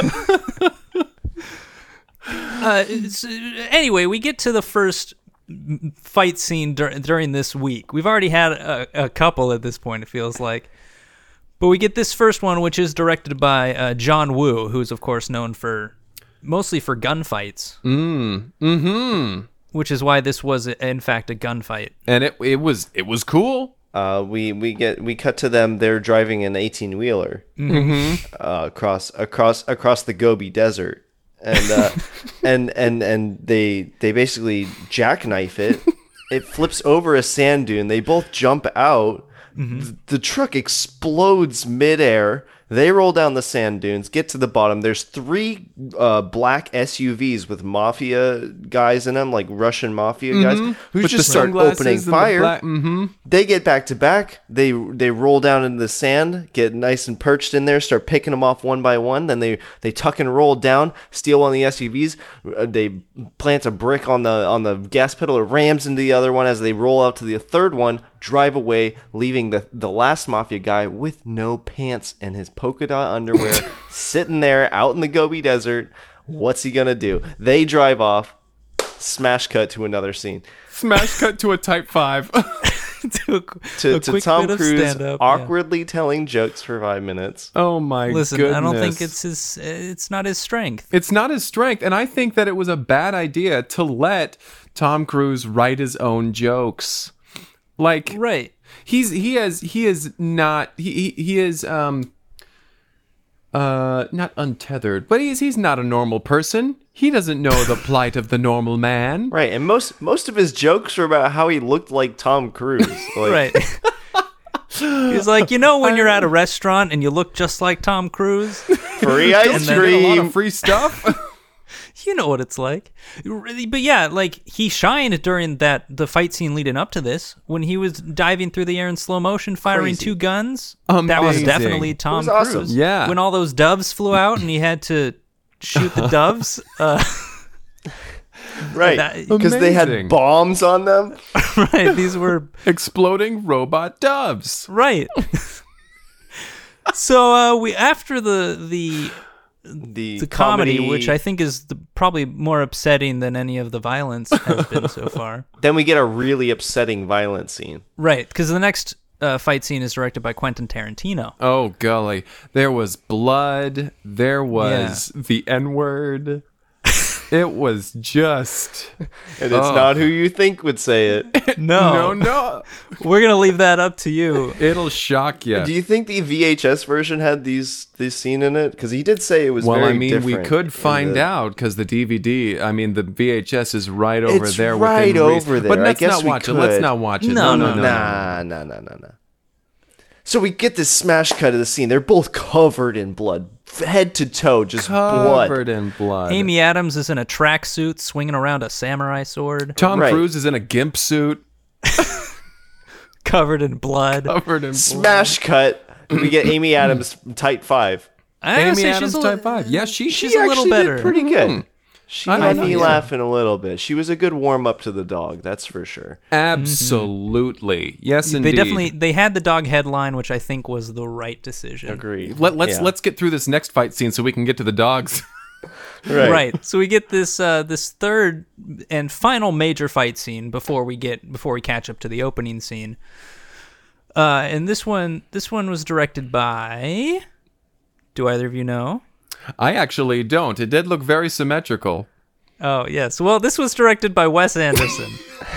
Speaker 2: uh, it's- anyway, we get to the first m- fight scene dur- during this week. We've already had a, a couple at this point, it feels like. But we get this first one, which is directed by uh, John Woo, who's, of course, known for mostly for gunfights,
Speaker 3: Mm. Mm-hmm.
Speaker 2: which is why this was, in fact, a gunfight.
Speaker 3: And it it was it was cool.
Speaker 1: Uh, we we get we cut to them. They're driving an eighteen wheeler
Speaker 3: Mm-hmm.
Speaker 1: uh, across across across the Gobi Desert, and uh, and and and they they basically jackknife it. It flips over a sand dune. They both jump out. Th- The truck explodes midair. They roll down the sand dunes, get to the bottom. There's three uh, black S U Vs with mafia guys in them, like Russian mafia guys, who
Speaker 3: With
Speaker 1: just
Speaker 3: the
Speaker 1: start
Speaker 3: sunglasses
Speaker 1: opening
Speaker 3: and the
Speaker 1: fire.
Speaker 3: black- mhm.
Speaker 1: They get back to back. They they roll down into the sand, get nice and perched in there, start picking them off one by one. Then they, they tuck and roll down, steal one of the S U Vs. Uh, They plant a brick on the on the gas pedal. It rams into the other one as they roll out to the third one. drive away, leaving the, the last mafia guy with no pants and his polka dot underwear sitting there out in the Gobi Desert. What's he gonna do? They drive off. Smash cut to another scene.
Speaker 3: Smash cut to a Type five.
Speaker 2: to a,
Speaker 1: To,
Speaker 2: a
Speaker 1: to
Speaker 2: quick
Speaker 1: Tom
Speaker 2: bit of
Speaker 1: Cruise
Speaker 2: stand-up, yeah.
Speaker 1: awkwardly telling jokes for five minutes.
Speaker 3: Oh my
Speaker 2: Listen,
Speaker 3: goodness.
Speaker 2: I don't think it's his. It's not his strength.
Speaker 3: It's not his strength, and I think that it was a bad idea to let Tom Cruise write his own jokes. Like,
Speaker 2: Right.
Speaker 3: he's he has he is not he he, he is um uh not untethered, but he's he's not a normal person. He doesn't know the plight of the normal man.
Speaker 1: Right, and most most of his jokes were about how he looked like Tom Cruise. Like,
Speaker 2: Right. He's like, you know, when you're at a restaurant and you look just like Tom Cruise,
Speaker 1: free ice
Speaker 2: And then-
Speaker 3: Get a lot
Speaker 1: cream.
Speaker 3: of free stuff.
Speaker 2: you know what it's like. Really, but yeah, like he shined during that the fight scene leading up to this when he was diving through the air in slow motion, firing
Speaker 1: Crazy.
Speaker 2: two guns. That was
Speaker 3: Amazing.
Speaker 2: definitely Tom
Speaker 1: was awesome.
Speaker 2: Cruise.
Speaker 3: Yeah.
Speaker 2: When all those doves flew out and he had to shoot the doves. Uh,
Speaker 1: Right,
Speaker 2: That-
Speaker 1: because they had
Speaker 3: Amazing.
Speaker 1: bombs on them.
Speaker 2: right. These were
Speaker 3: Exploding robot doves.
Speaker 2: right. so uh, we after the the
Speaker 1: The,
Speaker 2: the comedy, which I think is the, probably more upsetting than any of the violence has been so far.
Speaker 1: Then we get a really upsetting violent scene.
Speaker 2: Right, because the next uh, fight scene is directed by Quentin Tarantino.
Speaker 3: Oh golly, there was blood. There was the N word. It was just
Speaker 1: And it's
Speaker 3: Oh.
Speaker 1: not who you think would say it.
Speaker 2: No,
Speaker 3: no, no.
Speaker 2: we're gonna leave that up to you.
Speaker 3: It'll shock you.
Speaker 1: Do you think the V H S version had these this scene in it? Because he did say it was
Speaker 3: Well,
Speaker 1: very
Speaker 3: I mean, we
Speaker 1: different
Speaker 3: could
Speaker 1: in
Speaker 3: find
Speaker 1: the-
Speaker 3: out because the D V D. I mean, the V H S is right over
Speaker 1: It's
Speaker 3: there.
Speaker 1: right
Speaker 3: within reach.
Speaker 1: over there.
Speaker 3: But
Speaker 1: I
Speaker 3: let's
Speaker 1: guess
Speaker 3: not
Speaker 1: we
Speaker 3: watch it. Let's
Speaker 1: could.
Speaker 3: not watch it.
Speaker 2: No,
Speaker 3: No,
Speaker 2: no,
Speaker 3: no, no.
Speaker 1: Nah, nah, nah, nah, nah. So we get this smash cut of the scene. They're both covered in blood, head to toe, just
Speaker 3: Covered
Speaker 1: blood.
Speaker 3: in blood.
Speaker 2: Amy Adams is in a tracksuit swinging around a samurai sword,
Speaker 3: Tom
Speaker 1: Right.
Speaker 3: Cruise is in a gimp suit,
Speaker 2: covered in blood.
Speaker 3: covered in blood.
Speaker 1: Smash cut. We get Amy Adams from Type Five.
Speaker 2: I gotta
Speaker 3: Amy
Speaker 2: say
Speaker 3: Adams
Speaker 2: she's a,
Speaker 3: Type Five. Yeah, she
Speaker 2: she's
Speaker 1: She
Speaker 2: a little
Speaker 1: actually
Speaker 2: better.
Speaker 1: did pretty good. She
Speaker 3: I
Speaker 1: had
Speaker 3: like
Speaker 1: me
Speaker 3: that.
Speaker 1: laughing a little bit. She was a good warm up to the dog, that's for sure.
Speaker 3: Absolutely. Yes, indeed.
Speaker 2: They definitely they had the dog headline, which I think was the right decision.
Speaker 1: Agreed.
Speaker 3: Let, let's
Speaker 1: Yeah.
Speaker 3: let's get through this next fight scene so we can get to the dogs.
Speaker 1: right.
Speaker 2: Right. So we get this uh, this third and final major fight scene before we get before we catch up to the opening scene. Uh, and this one this one was directed by. Do either of you know?
Speaker 3: I actually don't. It did look very symmetrical.
Speaker 2: Oh yes. Well, this was directed by Wes Anderson.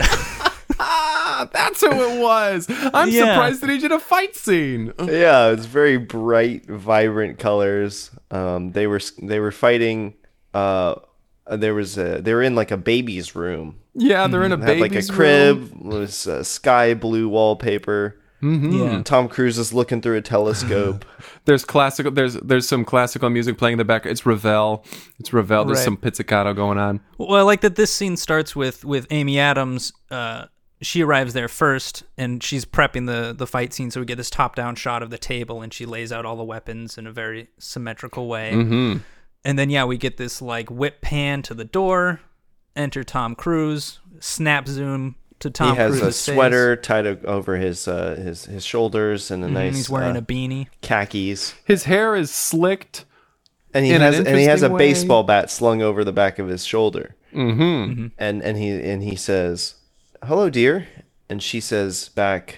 Speaker 3: Ah, that's who it was. I'm
Speaker 2: Yeah.
Speaker 3: surprised that he did a fight scene.
Speaker 1: Yeah, it's very bright, vibrant colors. Um, they were they were fighting. Uh, there was a, they were in like a baby's room.
Speaker 3: Yeah, they're in a
Speaker 1: They had
Speaker 3: baby's
Speaker 1: like a crib.
Speaker 3: room.
Speaker 1: Was uh, sky blue wallpaper.
Speaker 2: Yeah.
Speaker 1: Tom Cruise is looking through a telescope.
Speaker 3: There's classical. There's there's some classical music playing in the back. It's Ravel. It's Ravel. There's
Speaker 2: Right.
Speaker 3: some pizzicato going on.
Speaker 2: Well, I like that this scene starts with with Amy Adams. Uh, she arrives there first, and she's prepping the the fight scene. So we get this top down shot of the table, and she lays out all the weapons in a very symmetrical way.
Speaker 3: Mm-hmm.
Speaker 2: And then yeah, we get this like whip pan to the door. Enter Tom Cruise. Snap zoom to Tom
Speaker 1: he has
Speaker 2: Cruise's
Speaker 1: a
Speaker 2: face.
Speaker 1: sweater tied o- over his uh, his his shoulders and a
Speaker 2: Mhm,
Speaker 1: nice
Speaker 2: He's wearing
Speaker 1: uh,
Speaker 2: a beanie.
Speaker 1: khakis.
Speaker 3: His hair is slicked.
Speaker 1: And he
Speaker 3: in an
Speaker 1: has and he has a
Speaker 3: interesting way.
Speaker 1: baseball bat slung over the back of his shoulder.
Speaker 3: Mm-hmm.
Speaker 1: And and he and he says, "Hello, dear," and she says back,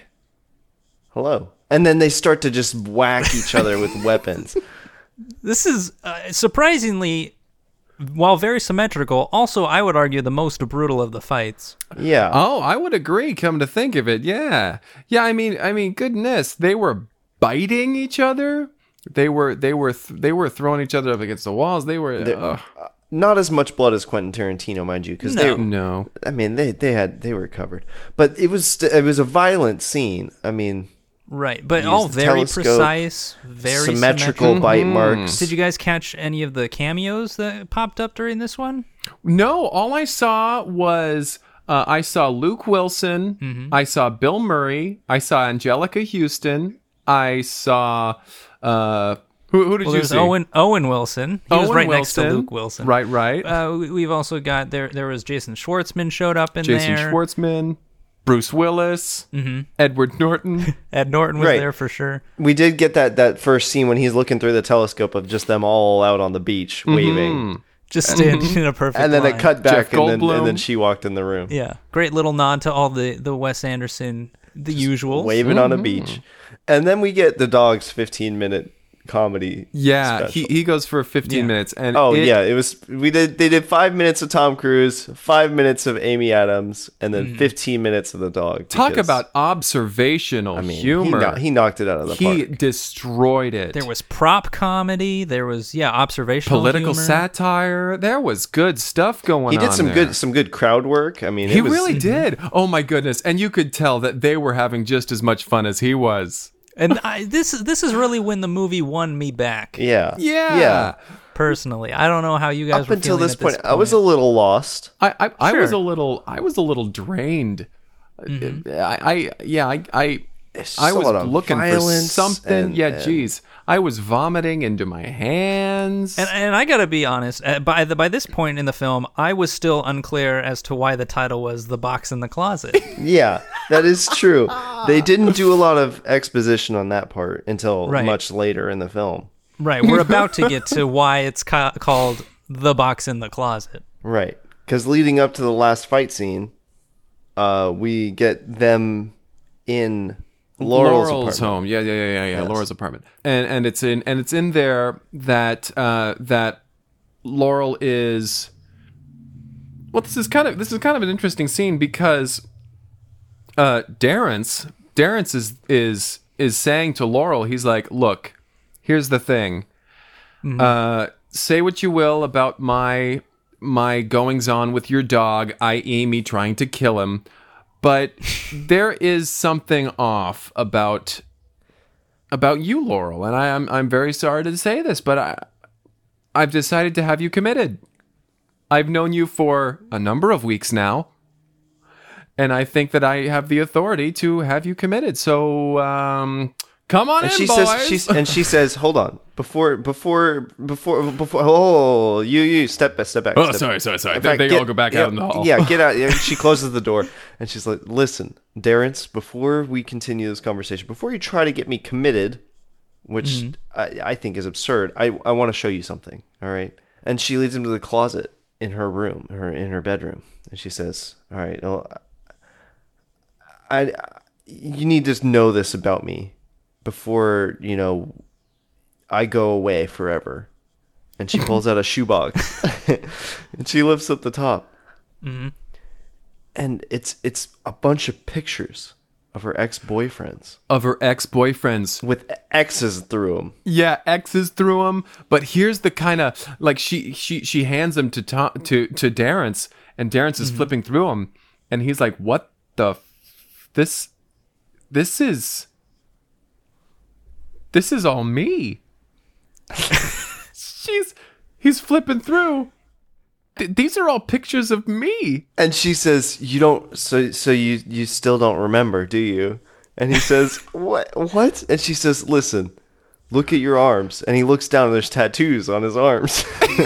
Speaker 1: "Hello." And then they start to just whack each other with weapons.
Speaker 2: This is uh, surprisingly, while very symmetrical, also I would argue the most brutal of the fights.
Speaker 1: Yeah.
Speaker 3: Oh, I would agree. Come to think of it, yeah, yeah. I mean, I mean, goodness, they were biting each other. They were, they were, th- they were throwing each other up against the walls. They were. ugh.
Speaker 1: Not as much blood as Quentin Tarantino, mind you, because
Speaker 2: No.
Speaker 1: they.
Speaker 3: No.
Speaker 1: I mean, they they had they were covered, but it was st- it was a violent scene. I mean,
Speaker 2: Right, but
Speaker 1: Use
Speaker 2: all
Speaker 1: the
Speaker 2: very
Speaker 1: telescope,
Speaker 2: precise, very
Speaker 1: symmetrical
Speaker 2: symmetrical.
Speaker 1: bite marks.
Speaker 2: Did you guys catch any of the cameos that popped up during this one?
Speaker 3: No, all I saw was uh, I saw Luke Wilson,
Speaker 2: Mm-hmm.
Speaker 3: I saw Bill Murray, I saw Angelica Houston, I saw uh, who, who did
Speaker 2: Well,
Speaker 3: you
Speaker 2: there's
Speaker 3: see?
Speaker 2: Owen Owen Wilson. He was
Speaker 3: Owen
Speaker 2: right next to
Speaker 3: Wilson.
Speaker 2: Luke Wilson.
Speaker 3: Right, right.
Speaker 2: Uh, we- we've also got there. There was Jason Schwartzman showed up in
Speaker 3: Jason
Speaker 2: there.
Speaker 3: Schwartzman. Bruce Willis, Edward Norton.
Speaker 2: Ed Norton was
Speaker 1: Right.
Speaker 2: there for sure.
Speaker 1: We did get that that first scene when he's looking through the telescope of just them all out on the beach waving,
Speaker 2: Just standing in a perfect
Speaker 1: and then
Speaker 2: line.
Speaker 1: it cut back,
Speaker 3: Jeff
Speaker 1: and then,
Speaker 3: Goldblum.
Speaker 1: and then she walked in the room,
Speaker 2: Yeah, great little nod to all the the Wes Anderson, the usual.
Speaker 1: waving on a beach, and then we get the dog's fifteen minute comedy.
Speaker 3: Yeah,
Speaker 1: special.
Speaker 3: he, he goes for fifteen
Speaker 2: Yeah.
Speaker 3: minutes, and
Speaker 1: Oh
Speaker 3: it-
Speaker 1: yeah, it was. We did. They did five minutes of Tom Cruise, five minutes of Amy Adams, and then fifteen minutes of the dog.
Speaker 3: talk
Speaker 1: because,
Speaker 3: about observational
Speaker 1: I mean,
Speaker 3: humor.
Speaker 1: He, kno- he knocked it out of the
Speaker 3: He
Speaker 1: park.
Speaker 3: destroyed it.
Speaker 2: There was prop comedy. There was yeah observational
Speaker 3: political
Speaker 2: humor.
Speaker 3: satire. There was good stuff going on.
Speaker 1: He did some
Speaker 3: there.
Speaker 1: good some good crowd work. I mean,
Speaker 3: He
Speaker 1: it was,
Speaker 3: really did. Oh my goodness! And you could tell that they were having just as much fun as he was.
Speaker 2: And I, this this is really when the movie won me back.
Speaker 1: Yeah,
Speaker 3: Yeah.
Speaker 1: yeah.
Speaker 2: Personally, I don't know how you guys
Speaker 1: Up
Speaker 2: were
Speaker 1: until
Speaker 2: feeling
Speaker 1: this
Speaker 2: at
Speaker 1: point, I was a little lost.
Speaker 3: I I, I was
Speaker 2: Sure.
Speaker 3: a little I was a little drained.
Speaker 1: Mm-hmm.
Speaker 3: I, I yeah I I,
Speaker 1: It's
Speaker 3: I
Speaker 1: just a
Speaker 3: was
Speaker 1: lot of
Speaker 3: looking for
Speaker 1: violence
Speaker 3: something.
Speaker 1: and-
Speaker 3: yeah,
Speaker 1: and-
Speaker 3: geez, I was vomiting into my hands.
Speaker 2: And, and I gotta be honest, uh, by the by this point in the film, I was still unclear as to why the title was "The Box in the Closet."
Speaker 1: Yeah, that is true. They didn't do a lot of exposition on that part until
Speaker 2: Right.
Speaker 1: much later in the film.
Speaker 2: Right, we're about to get to why it's ca- called "The Box in the Closet."
Speaker 1: Right. Because leading up to the last fight scene, uh, we get them in Laurel's, apartment.
Speaker 3: home. Yeah, yeah, yeah, yeah, yeah.
Speaker 1: Yes.
Speaker 3: Laurel's apartment. And and it's in and it's in there that uh that Laurel is well this is kind of this is kind of an interesting scene because uh Darren's Darren's is is is saying to Laurel, he's like, "Look, here's the thing. Uh say what you will about my my goings on with your dog, that is me trying to kill him. But there is something off about about you, Laurel, and I am I'm very sorry to say this, but I I've decided to have you committed. I've known you for a number of weeks now, and I think that I have the authority to have you committed. So um, come on
Speaker 1: And
Speaker 3: in,
Speaker 1: she
Speaker 3: boys.
Speaker 1: says, she's, and she says, "Hold on, before, before, before, before. Oh, you, you, step back, step back."
Speaker 3: Oh,
Speaker 1: step
Speaker 3: sorry,
Speaker 1: back.
Speaker 3: sorry, sorry.
Speaker 1: In
Speaker 3: They,
Speaker 1: fact,
Speaker 3: they
Speaker 1: get-
Speaker 3: all go back
Speaker 1: yeah,
Speaker 3: out in the hall.
Speaker 1: Yeah, get out. Yeah, she closes the door, and she's like, "Listen, Darren's, before we continue this conversation, before you try to get me committed, which
Speaker 3: Mm-hmm.
Speaker 1: I, I think is absurd, I, I want to show you something. All right." And she leads him to the closet in her room, her in her bedroom, and she says, "All right, well, I, you need to know this about me before, you know, I go away forever." And she pulls out a shoebox and she lifts up the top.
Speaker 2: Mm-hmm.
Speaker 1: And it's it's a bunch of pictures of her ex-boyfriends
Speaker 3: Of her ex-boyfriends.
Speaker 1: with X's through them.
Speaker 3: Yeah, X's through him. But here's the kind of like she she she hands him to Tom, to to Darren's, and Darren's is flipping through him, and he's like, "What the f- this this is this is all me." She's he's flipping through. Th- these are all pictures of me.
Speaker 1: And she says, "You don't so so you you still don't remember, do you?" And he says, "What what?" And she says, "Listen, look at your arms." And he looks down and there's tattoos on his arms.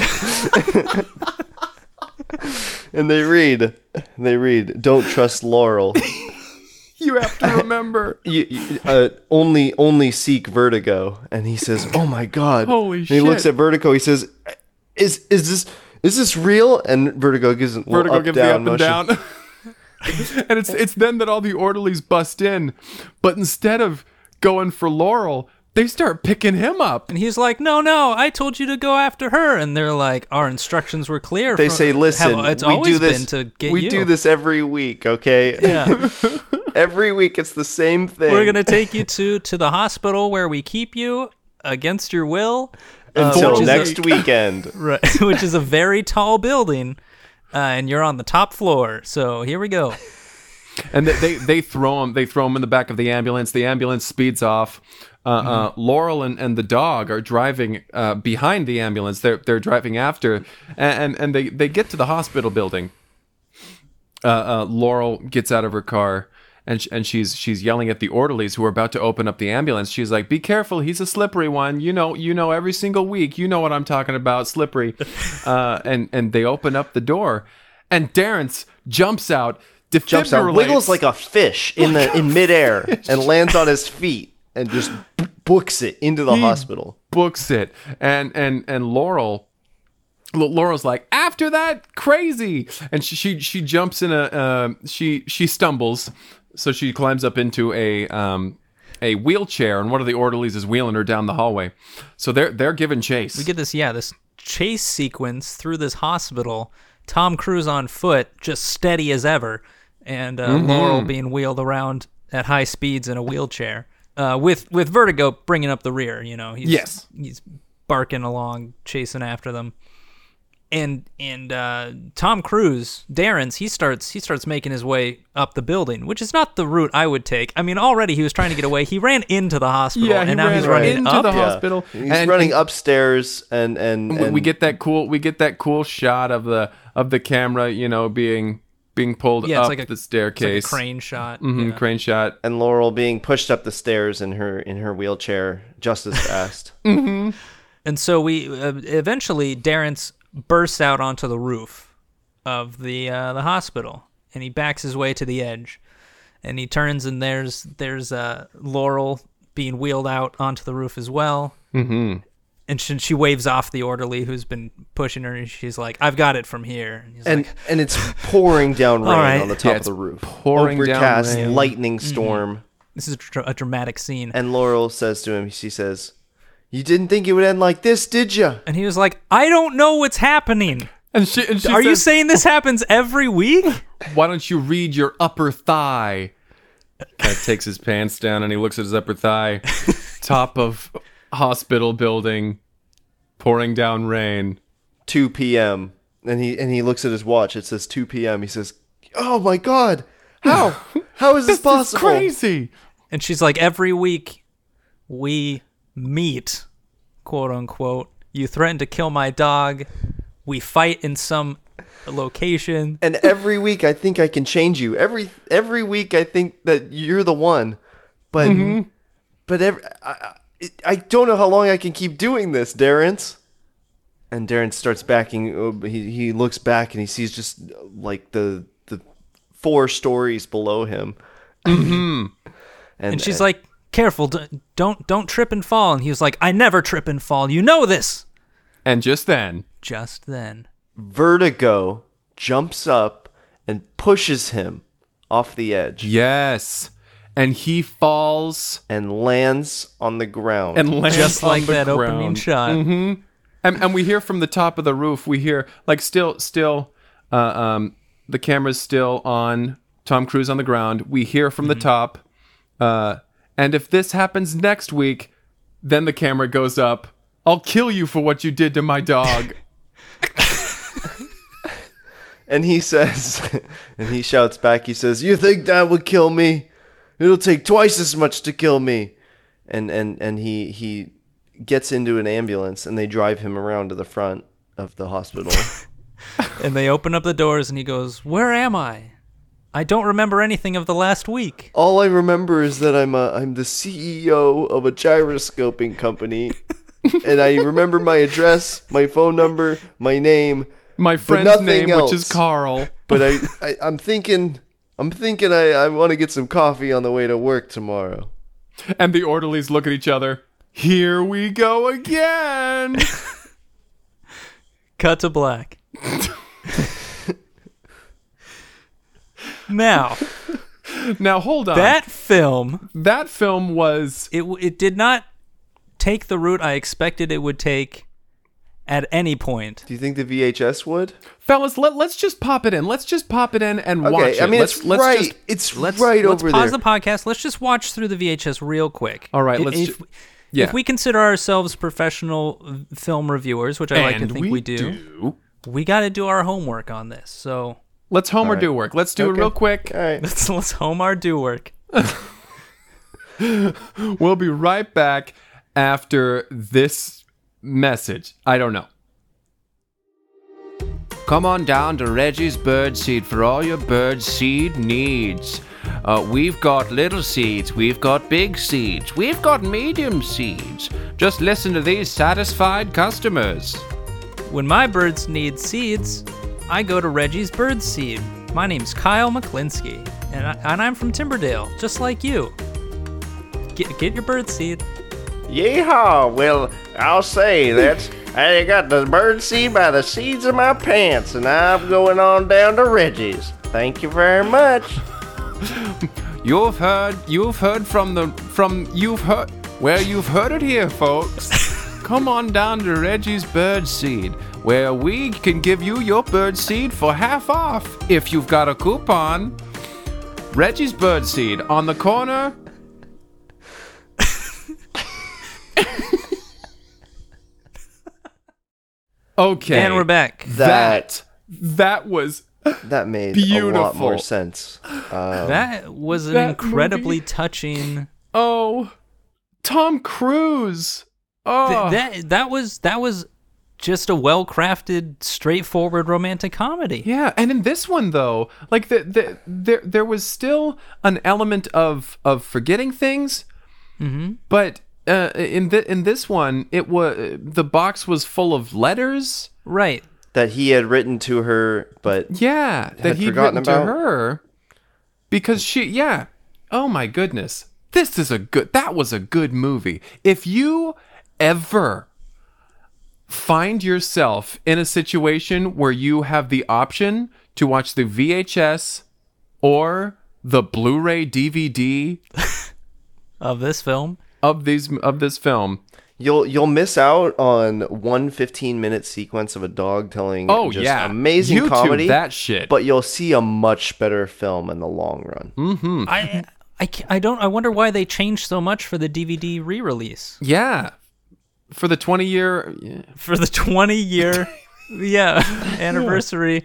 Speaker 1: And they read, they read, "Don't trust Laurel.
Speaker 3: You have to remember.
Speaker 1: You, you, uh, only only seek Vertigo." And he says, "Oh my God!"
Speaker 3: Holy
Speaker 1: and he looks
Speaker 3: shit.
Speaker 1: at Vertigo. He says, "Is is this is this real?" And Vertigo gives a little
Speaker 3: Vertigo
Speaker 1: up,
Speaker 3: gives
Speaker 1: down
Speaker 3: the up and
Speaker 1: motion.
Speaker 3: down. And it's it's then that all the orderlies bust in, but instead of going for Laurel, they start picking him up.
Speaker 2: And he's like, "No, no, I told you to go after her." And they're like, "Our instructions were clear."
Speaker 1: They
Speaker 2: from-
Speaker 1: say, "Listen,
Speaker 2: have- it's
Speaker 1: we
Speaker 2: always
Speaker 1: do this.
Speaker 2: been to get
Speaker 1: we
Speaker 2: you.
Speaker 1: do this every week, okay?
Speaker 2: Yeah,
Speaker 1: Every week it's the same thing.
Speaker 2: we're gonna take you to to the hospital where we keep you against your will uh,
Speaker 1: until
Speaker 2: which is a-
Speaker 1: next weekend."
Speaker 2: right, which is a very tall building, uh, and you're on the top floor. So here we go.
Speaker 3: And they, they they throw him they throw him in the back of the ambulance. The ambulance speeds off. Uh, uh, Laurel and, and the dog are driving uh, behind the ambulance. They're they're driving after, and and, and they, they get to the hospital building. Uh, uh, Laurel gets out of her car, and sh- and she's she's yelling at the orderlies who are about to open up the ambulance. She's like, "Be careful, he's a slippery one. You know you know every single week. You know what I'm talking about, slippery." uh, and and they open up the door, and Darren's jumps out,
Speaker 1: jumps out,
Speaker 3: defibrillates.
Speaker 1: wiggles like a fish in the in midair, and lands on his feet and just b- books it into the
Speaker 3: He
Speaker 1: hospital.
Speaker 3: Books it, and and and Laurel. L- Laurel's like, after that, crazy, and she she, she jumps in a uh, she she stumbles, so she climbs up into a um a wheelchair, and one of the orderlies is wheeling her down the hallway. So they're they're giving chase.
Speaker 2: We get this, yeah, this chase sequence through this hospital. Tom Cruise on foot, just steady as ever, and uh,
Speaker 3: Mm-hmm.
Speaker 2: Laurel being wheeled around at high speeds in a wheelchair, uh, with with Vertigo bringing up the rear. You know, he's,
Speaker 3: Yes.
Speaker 2: he's barking along, chasing after them. And and uh, Tom Cruise, Darren's, he starts he starts making his way up the building, which is not the route I would take. I mean, already he was trying to get away. He ran into the hospital,
Speaker 3: Yeah, he
Speaker 2: and now
Speaker 3: ran
Speaker 2: he's running
Speaker 3: into
Speaker 2: up.
Speaker 3: the
Speaker 1: Yeah.
Speaker 3: hospital.
Speaker 1: He's
Speaker 3: and,
Speaker 1: running
Speaker 3: and
Speaker 1: upstairs, and and,
Speaker 3: we-
Speaker 1: and
Speaker 3: we get that cool we get that cool shot of the of the camera, you know, being being pulled
Speaker 2: Yeah, it's
Speaker 3: up
Speaker 2: like a-
Speaker 3: the
Speaker 2: It's
Speaker 3: staircase.
Speaker 2: like a crane shot.
Speaker 3: Mhm,
Speaker 2: Yeah.
Speaker 3: crane shot.
Speaker 1: and Laurel being pushed up the stairs in her in her wheelchair just as fast.
Speaker 2: And so we uh, eventually Darren's bursts out onto the roof of the uh, the hospital, and he backs his way to the edge, and he turns, and there's there's uh, Laurel being wheeled out onto the roof as well.
Speaker 3: Mm-hmm.
Speaker 2: And she, she waves off the orderly who's been pushing her, and she's like, "I've got it from here." And he's
Speaker 1: and
Speaker 2: like,
Speaker 1: and it's pouring down rain
Speaker 2: All right.
Speaker 1: on the top
Speaker 3: Yeah,
Speaker 1: of
Speaker 3: it's
Speaker 1: the roof.
Speaker 3: pouring down
Speaker 1: Overcast,
Speaker 3: rain.
Speaker 1: lightning storm.
Speaker 2: "This is a, dr- a dramatic scene."
Speaker 1: And Laurel says to him, she says, "You didn't think it would end like this, did you?"
Speaker 2: And he was like, "I don't know what's happening.
Speaker 3: And she, and she
Speaker 2: Are you
Speaker 3: says,
Speaker 2: saying this happens every week?"
Speaker 3: why don't you read your upper thigh? Kind of takes his pants down and he looks at his upper thigh. Top of hospital building, pouring down rain.
Speaker 1: two p.m. and he and he looks at his watch. It says two p.m. He says, "Oh my God, how how is this,
Speaker 3: This
Speaker 1: possible?"
Speaker 3: is crazy.
Speaker 2: And she's like, "Every week we meet, quote unquote. You threaten to kill my dog. We fight in some location."
Speaker 1: And every week I think I can change you. Every every week I think that you're the one, but but every, I, I I don't know how long I can keep doing this, Darren's. And Darren starts backing. uh, He he looks back and he sees just uh, like the the four stories below him. Mm-hmm. and,
Speaker 2: And she's like, "Careful, d- don't don't trip and fall." And he was like, "I never trip and fall. You know this."
Speaker 3: And just then,
Speaker 2: Just then,
Speaker 1: Vertigo jumps up and pushes him off the edge
Speaker 3: yes. And he falls
Speaker 1: and lands on the ground.
Speaker 3: and lands
Speaker 2: just
Speaker 3: on
Speaker 2: like
Speaker 3: the
Speaker 2: that
Speaker 3: ground.
Speaker 2: opening shot.
Speaker 3: And, and we hear from the top of the roof, we hear, like, still, still, uh, um, the camera's still on Tom Cruise on the ground. We hear from the top, uh, and if this happens next week, then the camera goes up. I'll kill you for what you did to my dog.
Speaker 1: And he says, and he shouts back, he says, "You think that would kill me? It'll take twice as much to kill me." And and, and he, he gets into an ambulance and they drive him around to the front of the hospital.
Speaker 2: And they open up the doors, and he goes, "Where am I? I don't remember anything of the last week."
Speaker 1: All I remember is that I'm a, I'm the C E O of a gyroscoping company. And I remember my address, my phone number, my name.
Speaker 3: My
Speaker 1: But
Speaker 3: friend's
Speaker 1: nothing
Speaker 3: name,
Speaker 1: else.
Speaker 3: which is Carl.
Speaker 1: But I, I I'm thinking I'm thinking I, I want to get some coffee on the way to work tomorrow.
Speaker 3: And the orderlies look at each other. Here we go again.
Speaker 2: Cut to black. Now,
Speaker 3: Now, hold on.
Speaker 2: that film,
Speaker 3: that film was...
Speaker 2: it w- it did not take the route I expected it would take at any point.
Speaker 1: Do you think the V H S would?
Speaker 3: Fellas, let, let's just pop it in. Let's just pop it in and watch
Speaker 1: Okay,
Speaker 3: it.
Speaker 1: I mean
Speaker 3: let's,
Speaker 1: it's
Speaker 3: let's
Speaker 1: right.
Speaker 3: Just,
Speaker 1: it's
Speaker 2: Let's,
Speaker 1: right
Speaker 2: let's
Speaker 1: over
Speaker 2: pause
Speaker 1: there.
Speaker 2: the podcast. Let's just watch through the V H S real quick.
Speaker 3: All right, let's
Speaker 2: If,
Speaker 3: ju- yeah.
Speaker 2: if we consider ourselves professional uh, film reviewers, which I like to
Speaker 3: And
Speaker 2: think we, do,
Speaker 3: do.
Speaker 2: we got to do our homework on this. So
Speaker 3: Let's home or
Speaker 1: right.
Speaker 3: do work. Let's do it
Speaker 1: Okay.
Speaker 3: real quick.
Speaker 1: All right.
Speaker 2: let's let's home our do work.
Speaker 3: We'll be right back after this message. I don't know.
Speaker 4: Come on down to Reggie's Bird Seed for all your bird seed needs. Uh, we've got little seeds, we've got big seeds, we've got medium seeds. Just listen to these satisfied customers.
Speaker 2: When my birds need seeds, I go to Reggie's Bird Seed. My name's Kyle McClinsky, and, I, and I'm from Timberdale, just like you. Get, get your birdseed.
Speaker 1: Yeehaw! Well, I'll say that's. I got the bird seed by the seeds of my pants, and I'm going on down to Reggie's. Thank you very much.
Speaker 3: You've heard, you've heard from the, from, you've heard, well, you've heard it here, folks. Come on down to Reggie's Birdseed, where we can give you your birdseed for half off if you've got a coupon. Reggie's Birdseed on the corner. Okay.
Speaker 2: And we're back.
Speaker 3: That, that was
Speaker 1: That made
Speaker 3: beautiful.
Speaker 1: a lot more sense. Um,
Speaker 2: That was an
Speaker 3: That
Speaker 2: incredibly
Speaker 3: movie-
Speaker 2: touching.
Speaker 3: Oh, Tom Cruise. Oh,
Speaker 2: Th- that that was that was just a well-crafted, straightforward romantic comedy.
Speaker 3: yeah. And in this one, though, like the, the there there was still an element of of forgetting things,
Speaker 2: Mm-hmm.
Speaker 3: but uh, in the in this one, it was the box was full of letters.
Speaker 2: Right.
Speaker 1: that he had written to her, but
Speaker 3: Yeah, that
Speaker 1: Had
Speaker 3: he'd
Speaker 1: forgotten
Speaker 3: written
Speaker 1: about?
Speaker 3: to her because she. Yeah. Oh my goodness, this is a good. That was a good movie. If you ever find yourself in a situation where you have the option to watch the V H S or the Blu-ray D V D
Speaker 2: Of this film.
Speaker 3: of these of this film,
Speaker 1: you'll you'll miss out on one fifteen minute sequence of a dog telling
Speaker 3: oh
Speaker 1: just
Speaker 3: yeah,
Speaker 1: amazing
Speaker 3: YouTube
Speaker 1: comedy,
Speaker 3: that shit.
Speaker 1: but you'll see a much better film in the long run.
Speaker 3: Mm.
Speaker 2: I, I, ca- I don't. I wonder why they changed so much for the D V D re-release
Speaker 3: yeah, for the twenty year. Yeah.
Speaker 2: for the twenty year, yeah, anniversary.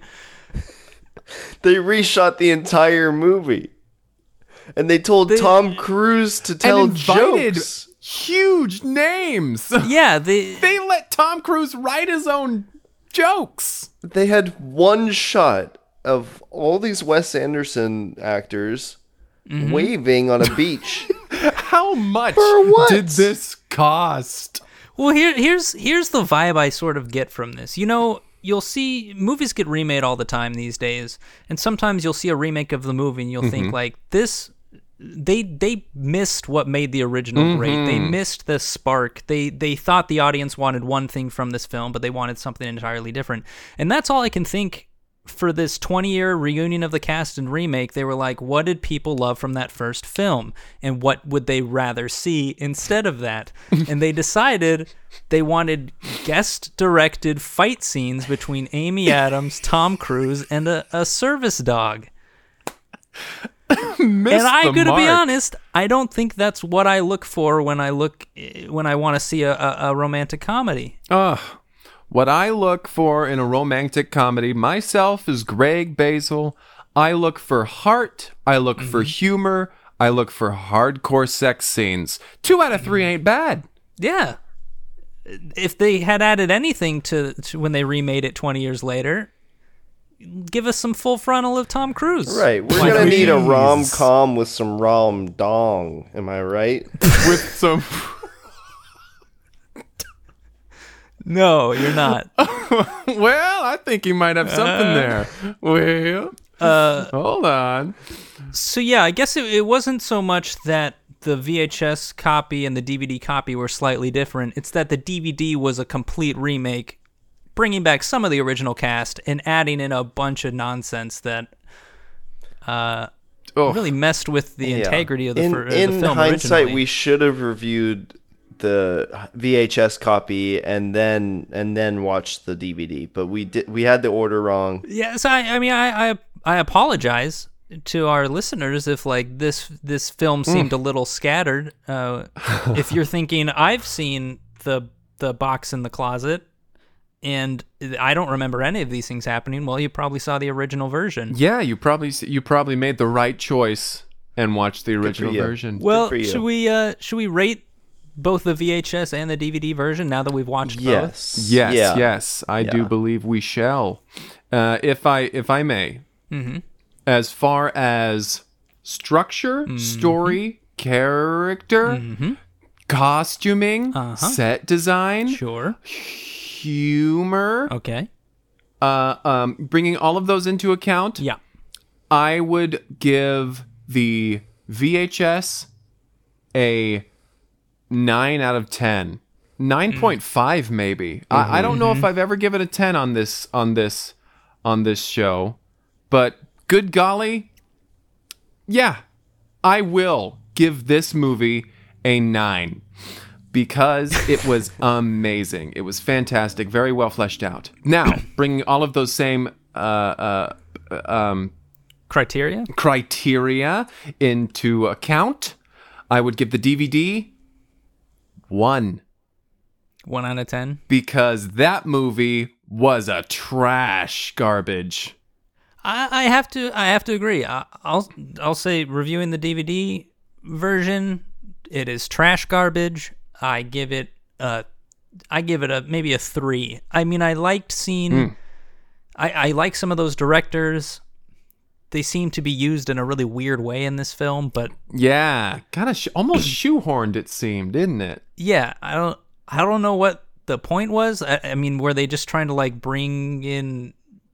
Speaker 1: They reshot the entire movie, and they told
Speaker 2: They-
Speaker 1: Tom Cruise to tell
Speaker 3: and invited
Speaker 1: jokes.
Speaker 3: huge names.
Speaker 2: Yeah, they.
Speaker 3: They let Tom Cruise write his own jokes.
Speaker 1: They had one shot of all these Wes Anderson actors
Speaker 3: Mm-hmm.
Speaker 1: waving on a beach.
Speaker 3: How much
Speaker 1: For what?
Speaker 3: did this cost?
Speaker 2: Well, here, here's here's the vibe I sort of get from this. You know, you'll see movies get remade all the time these days, and sometimes you'll see a remake of the movie and you'll think like this. They they missed what made the original great. They missed the spark. They they thought the audience wanted one thing from this film, but they wanted something entirely different. And that's all I can think for this twenty-year reunion of the cast and remake. They were like, what did people love from that first film? And what would they rather see instead of that? And they decided they wanted guest-directed fight scenes between Amy Adams, Tom Cruise, and a, a service dog.
Speaker 3: Missed
Speaker 2: And I
Speaker 3: the
Speaker 2: gotta be
Speaker 3: mark.
Speaker 2: honest, I don't think that's what I look for when I look when I want to see a, a, a romantic comedy.
Speaker 3: Ugh. What I look for in a romantic comedy, myself, is Greg Basil. I look for heart. I look for humor. I look for hardcore sex scenes. Two out of three ain't bad.
Speaker 2: Yeah. If they had added anything to, to when they remade it twenty years later, give us some full frontal of Tom Cruise.
Speaker 1: Right, we're gonna need a
Speaker 3: Please.
Speaker 1: rom com with some rom dong. Am I right?
Speaker 3: With some.
Speaker 2: No, you're not.
Speaker 3: Well, I think you might have something there. Well,
Speaker 2: Uh,
Speaker 3: hold on.
Speaker 2: so yeah, I guess it, it wasn't so much that the V H S copy and the D V D copy were slightly different. It's that the D V D was a complete remake, bringing back some of the original cast and adding in a bunch of nonsense that uh,
Speaker 3: Oh,
Speaker 2: really messed with the
Speaker 1: Yeah.
Speaker 2: integrity of the,
Speaker 1: in,
Speaker 2: fir- the
Speaker 1: in
Speaker 2: film
Speaker 1: hindsight,
Speaker 2: originally.
Speaker 1: we should have reviewed the V H S copy and then and then watched the D V D, but we did we had the order wrong.
Speaker 2: Yes, I, I mean, I, I, I apologize to our listeners if like this this film seemed a little scattered. Uh, if you're thinking I've seen the the box in the closet and I don't remember any of these things happening, well, you probably saw the original version.
Speaker 3: yeah. You probably you probably made the right choice and watched the original
Speaker 1: you.
Speaker 3: version.
Speaker 2: Well,
Speaker 1: for you.
Speaker 2: should we uh, should we rate both the V H S and the D V D version now that we've watched both?
Speaker 1: Yes.
Speaker 3: Yes,
Speaker 1: Yeah.
Speaker 3: yes, I do
Speaker 1: Yeah.
Speaker 3: believe we shall. Uh, if I if I may,
Speaker 2: Mm-hmm.
Speaker 3: as far as structure, story, character,
Speaker 2: Mm-hmm.
Speaker 3: costuming,
Speaker 2: Uh-huh.
Speaker 3: set design,
Speaker 2: Sure.
Speaker 3: humor,
Speaker 2: Okay.
Speaker 3: uh, um, bringing all of those into account,
Speaker 2: Yeah.
Speaker 3: I would give the V H S a nine out of ten. nine point five maybe. Mm-hmm. I, I don't know if I've ever given a ten on this on this on this show, but good golly, yeah, I will give this movie a nine because it was amazing. It was fantastic, very well fleshed out. Now, bringing all of those same uh, uh, um,
Speaker 2: criteria
Speaker 3: criteria into account, I would give the D V D one.
Speaker 2: One out of ten?
Speaker 3: Because that movie was a trash garbage.
Speaker 2: I, I have to I have to agree. I, I'll I'll say reviewing the D V D version, it is trash garbage. I give it a I give it a maybe a three. I mean, I liked seeing mm. I, I like some of those directors. They seem to be used in a really weird way in this film, but
Speaker 3: yeah, kind of sh- almost shoehorned it seemed, didn't it?
Speaker 2: Yeah, I don't I don't know what the point was. I, I mean, were they just trying to like bring in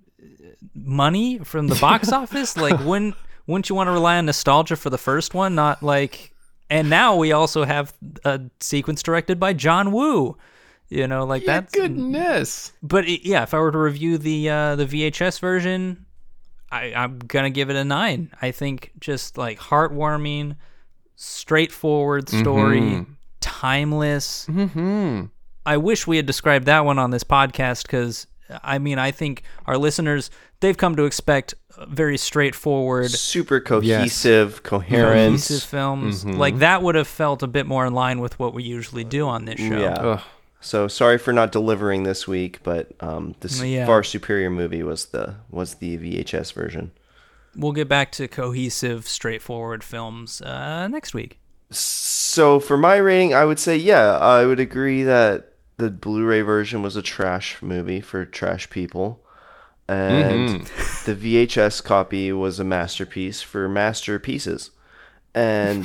Speaker 2: money from the box office? Like, when wouldn't you want to rely on nostalgia for the first one? Not like, and now we also have a sequence directed by John Woo. You know, like
Speaker 3: yeah,
Speaker 2: that's
Speaker 3: goodness.
Speaker 2: But it, yeah, if I were to review the uh, the V H S version, I, I'm gonna give it a nine. I think just like heartwarming, straightforward story. Mm-hmm. Timeless.
Speaker 3: Mm-hmm.
Speaker 2: I wish we had described that one on this podcast because, I mean, I think our listeners, they've come to expect very straightforward,
Speaker 1: super cohesive, yes. coherent
Speaker 2: cohesive films. Mm-hmm. Like that would have felt a bit more in line with what we usually do on this show.
Speaker 1: Yeah. Ugh. So sorry for not delivering this week, but um, this yeah. far superior movie was the was the V H S version.
Speaker 2: We'll get back to cohesive, straightforward films uh, next week.
Speaker 1: So for my rating, I would say, yeah, I would agree that the Blu-ray version was a trash movie for trash people. And mm-hmm. the V H S copy was a masterpiece for masterpieces. And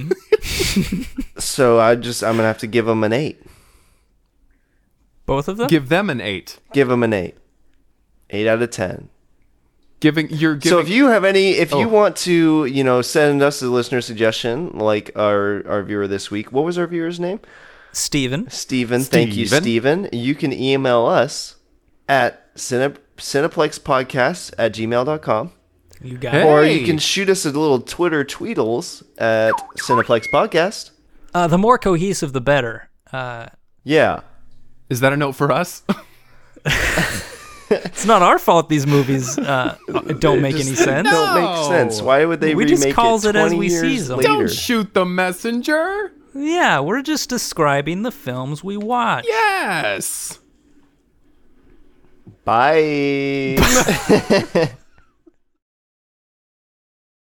Speaker 1: so I just, I'm going to have to give them an eight.
Speaker 2: Both of them?
Speaker 3: Give them an eight.
Speaker 1: Give them an eight. Eight out of ten.
Speaker 3: Giving you're giving,
Speaker 1: so if you have any if
Speaker 3: oh.
Speaker 1: you want to you know send us a listener suggestion like our our viewer this week, what was our viewer's name?
Speaker 2: Steven.
Speaker 1: Steven, thank you, Steven. You can email us at cine, cineplexpodcast at gmail dot com.
Speaker 2: You got
Speaker 1: hey.
Speaker 2: it.
Speaker 1: Or you can shoot us a little Twitter tweetles at Cineplex Podcast.
Speaker 2: Uh, the more cohesive, the better. Uh,
Speaker 1: yeah.
Speaker 3: Is that a note for us?
Speaker 2: It's not our fault these movies uh, don't make
Speaker 1: just
Speaker 2: any sense.
Speaker 1: Don't make sense. Why would they
Speaker 2: we
Speaker 1: remake
Speaker 2: just calls
Speaker 1: it,
Speaker 2: it as we see them.
Speaker 1: Later?
Speaker 3: Don't shoot the messenger.
Speaker 2: Yeah, we're just describing the films we watch.
Speaker 3: Yes.
Speaker 1: Bye.